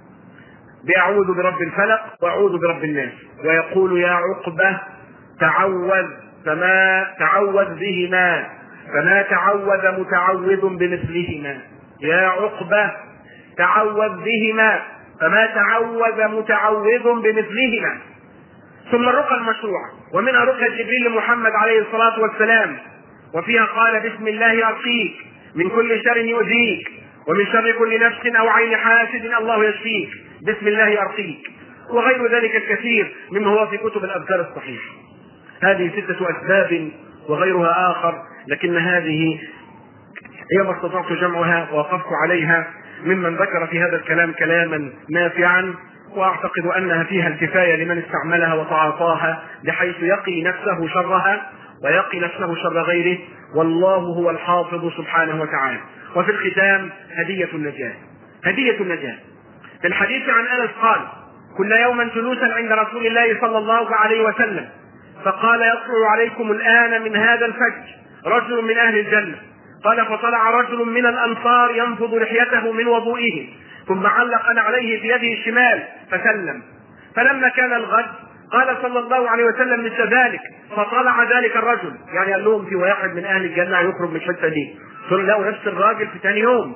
بأعوذ برب الفلق وأعوذ برب الناس، ويقول: يا عقبة تعوذ فما تعوذ بهما فما تعوذ متعوذ بمثلهما، يا عقبة تعوذ بهما فما تعوذ متعوذ بمثلهما. ثم الرقى المشروعة، ومنها رقى جبريل لمحمد عليه الصلاة والسلام، وفيها قال: بسم الله أرقيك من كل شر يؤذيك ومن شر كل نفس أو عين حاسد الله يشفيك، بسم الله أرقيك، وغير ذلك الكثير مما هو في كتب الأذكار الصحيحة. هذه ستة أسباب وغيرها آخر، لكن هذه هي ما استطعت جمعها ووقفت عليها ممن ذكر في هذا الكلام كلاما نافعا، وأعتقد أنها فيها الكفاية لمن استعملها وتعاطاها بحيث يقي نفسه شرها ويقي نفسه شر غيره، والله هو الحافظ سبحانه وتعالى. وفي الختام هدية النجاة. هدية النجاة في الحديث عن أنس قال: كنا يوما جلوسا عند رسول الله صلى الله عليه وسلم، فقال: يطلع عليكم الآن من هذا الفجر رجل من أهل الجنة. قال: فطلع رجل من الأنصار ينفض لحيته من وضوئه، ثم علق عليه في يده الشمال فسلم. فلما كان الغد قال صلى الله عليه وسلم مثل ذلك، فطلع ذلك الرجل، يعني قال لهم في واحد من أهل الجنة يخرج من الحتة دي، لقوا نفس الراجل في ثاني يوم.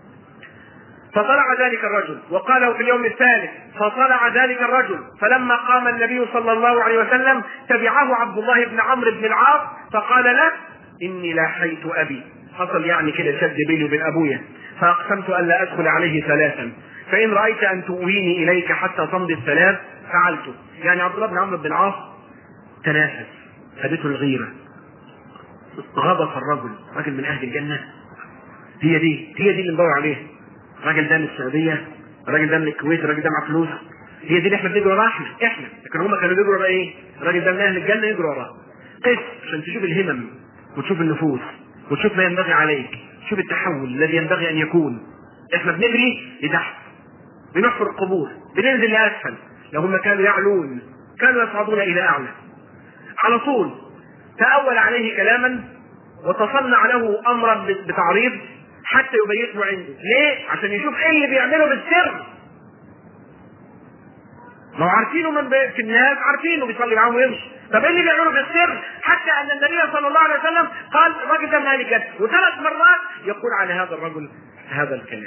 فطلع ذلك الرجل، وقال في اليوم الثالث فطلع ذلك الرجل. فلما قام النبي صلى الله عليه وسلم تبعه عبد الله بن عمرو بن العاص فقال له: إني لاحيت أبي، حصل يعني كده شد بيني وبين أبويا، فأقسمت أن لا أدخل عليه ثلاثا، فإن رأيت أن تؤويني إليك حتى تمضي الثلاث فعلته. يعني عبد الله بن عمرو بن العاص تنافس، خدته الغيرة، غضب الرجل، رجل من أهل الجنة، هي دي هي دي اللي ندور عليها. الراجل ده من السعودية، الراجل ده من الكويت، الراجل ده مع فلوس، هي دي اللي احنا بنجري وراها احنا احنا لكن هم كانوا بيجروا ورا ايه؟ الراجل ده من اهل الجنة يجروا وراه. قس عشان تشوف الهمم وتشوف النفوس وتشوف ما ينبغي عليك، تشوف التحول الذي ينبغي ان يكون. احنا بنجري لتحت، بنحفر القبور، بننزل لاسفل. لو هم كانوا يعلون كانوا يصعدون الى اعلى. على طول تأول عليه كلاما وتصنع له امرا بتعريض حتى يبيته عنده. ليه؟ عشان يشوف ايه اللي بيعمله بالسر. ما هو عارفينه من في الناس، عارفينه بيصلي معاهم ويمشي، طب ايه اللي بيعمله بالسر؟ حتى ان النبي صلى الله عليه وسلم قال: الرجل ده من اهل الجنة، وثلاث مرات يقول على هذا الرجل هذا الكلام.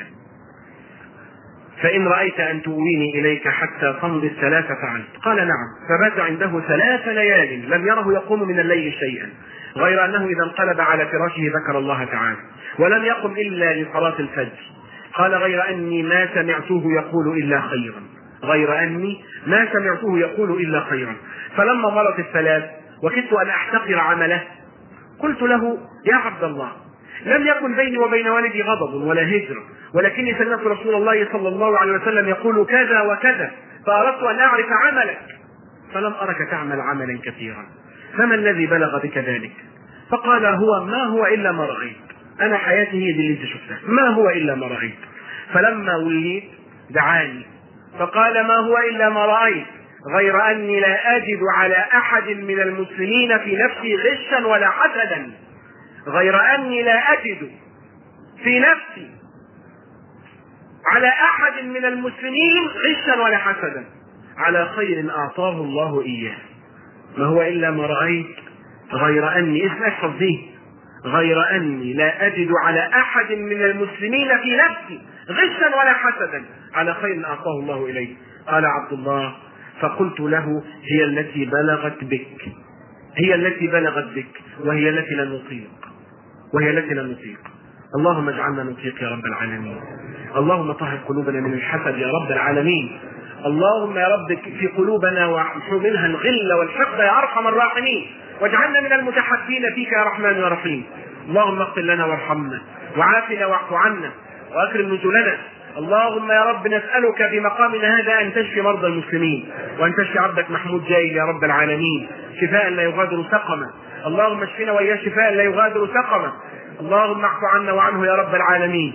فإن رأيت أن تؤويني إليك حتى تمضي الثلاثة فعلت. قال: نعم. فبات عنده ثلاث ليال لم يره يقوم من الليل شيئا، غير أنه إذا انقلب على فراشه ذكر الله تعالى، ولم يقم إلا لصلاة الفجر. قال: غير أني ما سمعته يقول إلا خيرا غير أني ما سمعته يقول إلا خيرا. فلما مرت الثلاث وكدت أن أحتقر عمله قلت له: يا عبد الله، لم يكن بيني وبين والدي غضب ولا هجر، ولكني سمعت رسول الله صلى الله عليه وسلم يقول كذا وكذا، فأردت أن أعرف عملك فلم أرك تعمل عملا كثيرا، فما الذي بلغ بك ذلك؟ فقال: هو ما هو إلا ما رأيت، أنا حياتي هي دي اللي أنت شفتها، ما هو إلا ما رأيت. فلما وليت دعاني فقال: ما هو إلا ما رأيت، غير أني لا أجد على أحد من المسلمين في نفسي غشا ولا حسدا غير أني لا أجد في نفسي على أحد من المسلمين غشا ولا حسدا على خير أعطاه الله إياه. ما هو إلا ما رأيت غير أني اسم أحفظ دي غير أني لا أجد على أحد من المسلمين في نفسي غشا ولا حسدا على خير أعطاه الله إليه. قال عبد الله: فقلت له: هي التي بلغت بك هي التي بلغت بك وهي التي لا نطيق وهي التي لا نطيق. اللهم اجعلنا نطيق يا رب العالمين. اللهم طهر قلوبنا من الحسد يا رب العالمين. اللهم يا رب في قلوبنا وامحو منها الغل والحقد يا ارحم الراحمين، واجعلنا من المتحبين فيك يا رحمن يا رحيم. اللهم اغفر لنا وارحمنا وعافنا واعف عنا واكرم نزلنا. اللهم يا رب نسألك في مقامنا هذا أن تشفي مرضى المسلمين، وأن تشفي عبدك محمود جايل يا رب العالمين شفاء لا يغادر سقما. اللهم اشفنا وإياه شفاء لا يغادر سقما. اللهم اعف عنا وعنه يا رب العالمين.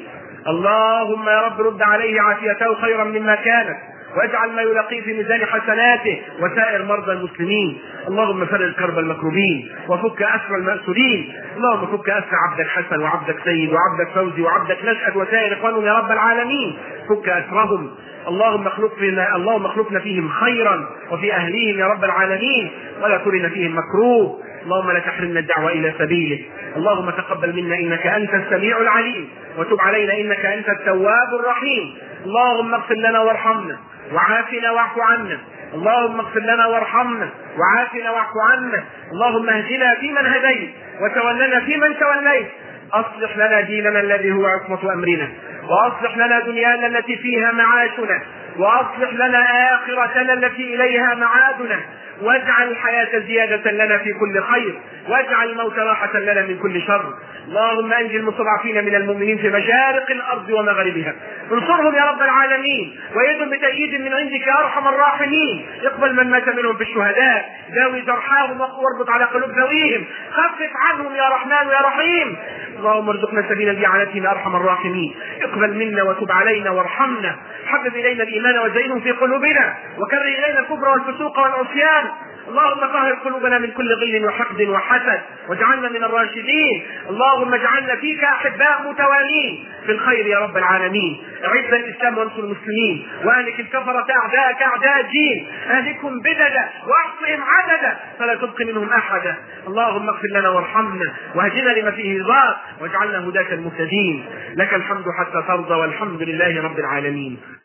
اللهم يا رب رد عليه عافيته خيرا مما كانت، واجعل ما يلاقيه في ميزان حسناته وسائر مرضى المسلمين. اللهم فرج كرب المكروبين وفك أسر المأسورين. اللهم فك أسر عبدك حسن وعبدك سيد وعبدك فوزي وعبدك نشأت وسائر إخوانهم يا رب العالمين، فك أسرهم. اللهم اخلق فينا اللهم اخلقنا فيهم خيرا وفي أهليهم يا رب العالمين، ولا ترنا فيهم مكروه. اللهم لا تحرمنا الدعوة إلى سبيلك. اللهم تقبل منا إنك أنت السميع العليم، وتب علينا إنك أنت التواب الرحيم. اللهم اغفر لنا وارحمنا وعافنا واعف عنا. اللهم اغفر لنا وارحمنا وعافنا واعف عنا. اللهم اهدنا فيمن هديت وتولنا فيمن توليت. اصلح لنا ديننا الذي هو عصمة امرنا، واصلح لنا دنيانا التي فيها معاشنا، واصلح لنا آخرتنا التي اليها معادنا، واجعل الحياة زيادة لنا في كل خير، واجعل الموت راحة لنا من كل شر. اللهم انجي المستضعفين من المؤمنين في مشارق الارض ومغاربها، انصرهم يا رب العالمين، ويدهم بتأييد من عندك يا ارحم الراحمين. اقبل من مات منهم بالشهداء، داوي جرحاهم واربط على قلوب ذويهم، خفف عنهم يا رحمن يا رحيم. اللهم ارزقنا سبيل دعانتهم يا ارحم الراحمين. اقبل منا وتب علينا وارحمنا، حبب الينا الايمان وزينه في قلوبنا، وكره الينا الكفر والفسوق والعصيان. اللهم طهر قلوبنا من كل غل وحقد وحسد، واجعلنا من الراشدين. اللهم اجعلنا فيك احباء متوالين في الخير يا رب العالمين. اعز الاسلام وانصر المسلمين، واهلك الكفرة اعداءك اعداء الدين، اهلكهم بددا واحصهم عددا فلا تبق منهم احدا. اللهم اغفر لنا وارحمنا واهدنا لما فيه رضاك، واجعلنا هداة المهتدين. لك الحمد حتى ترضى، والحمد لله رب العالمين.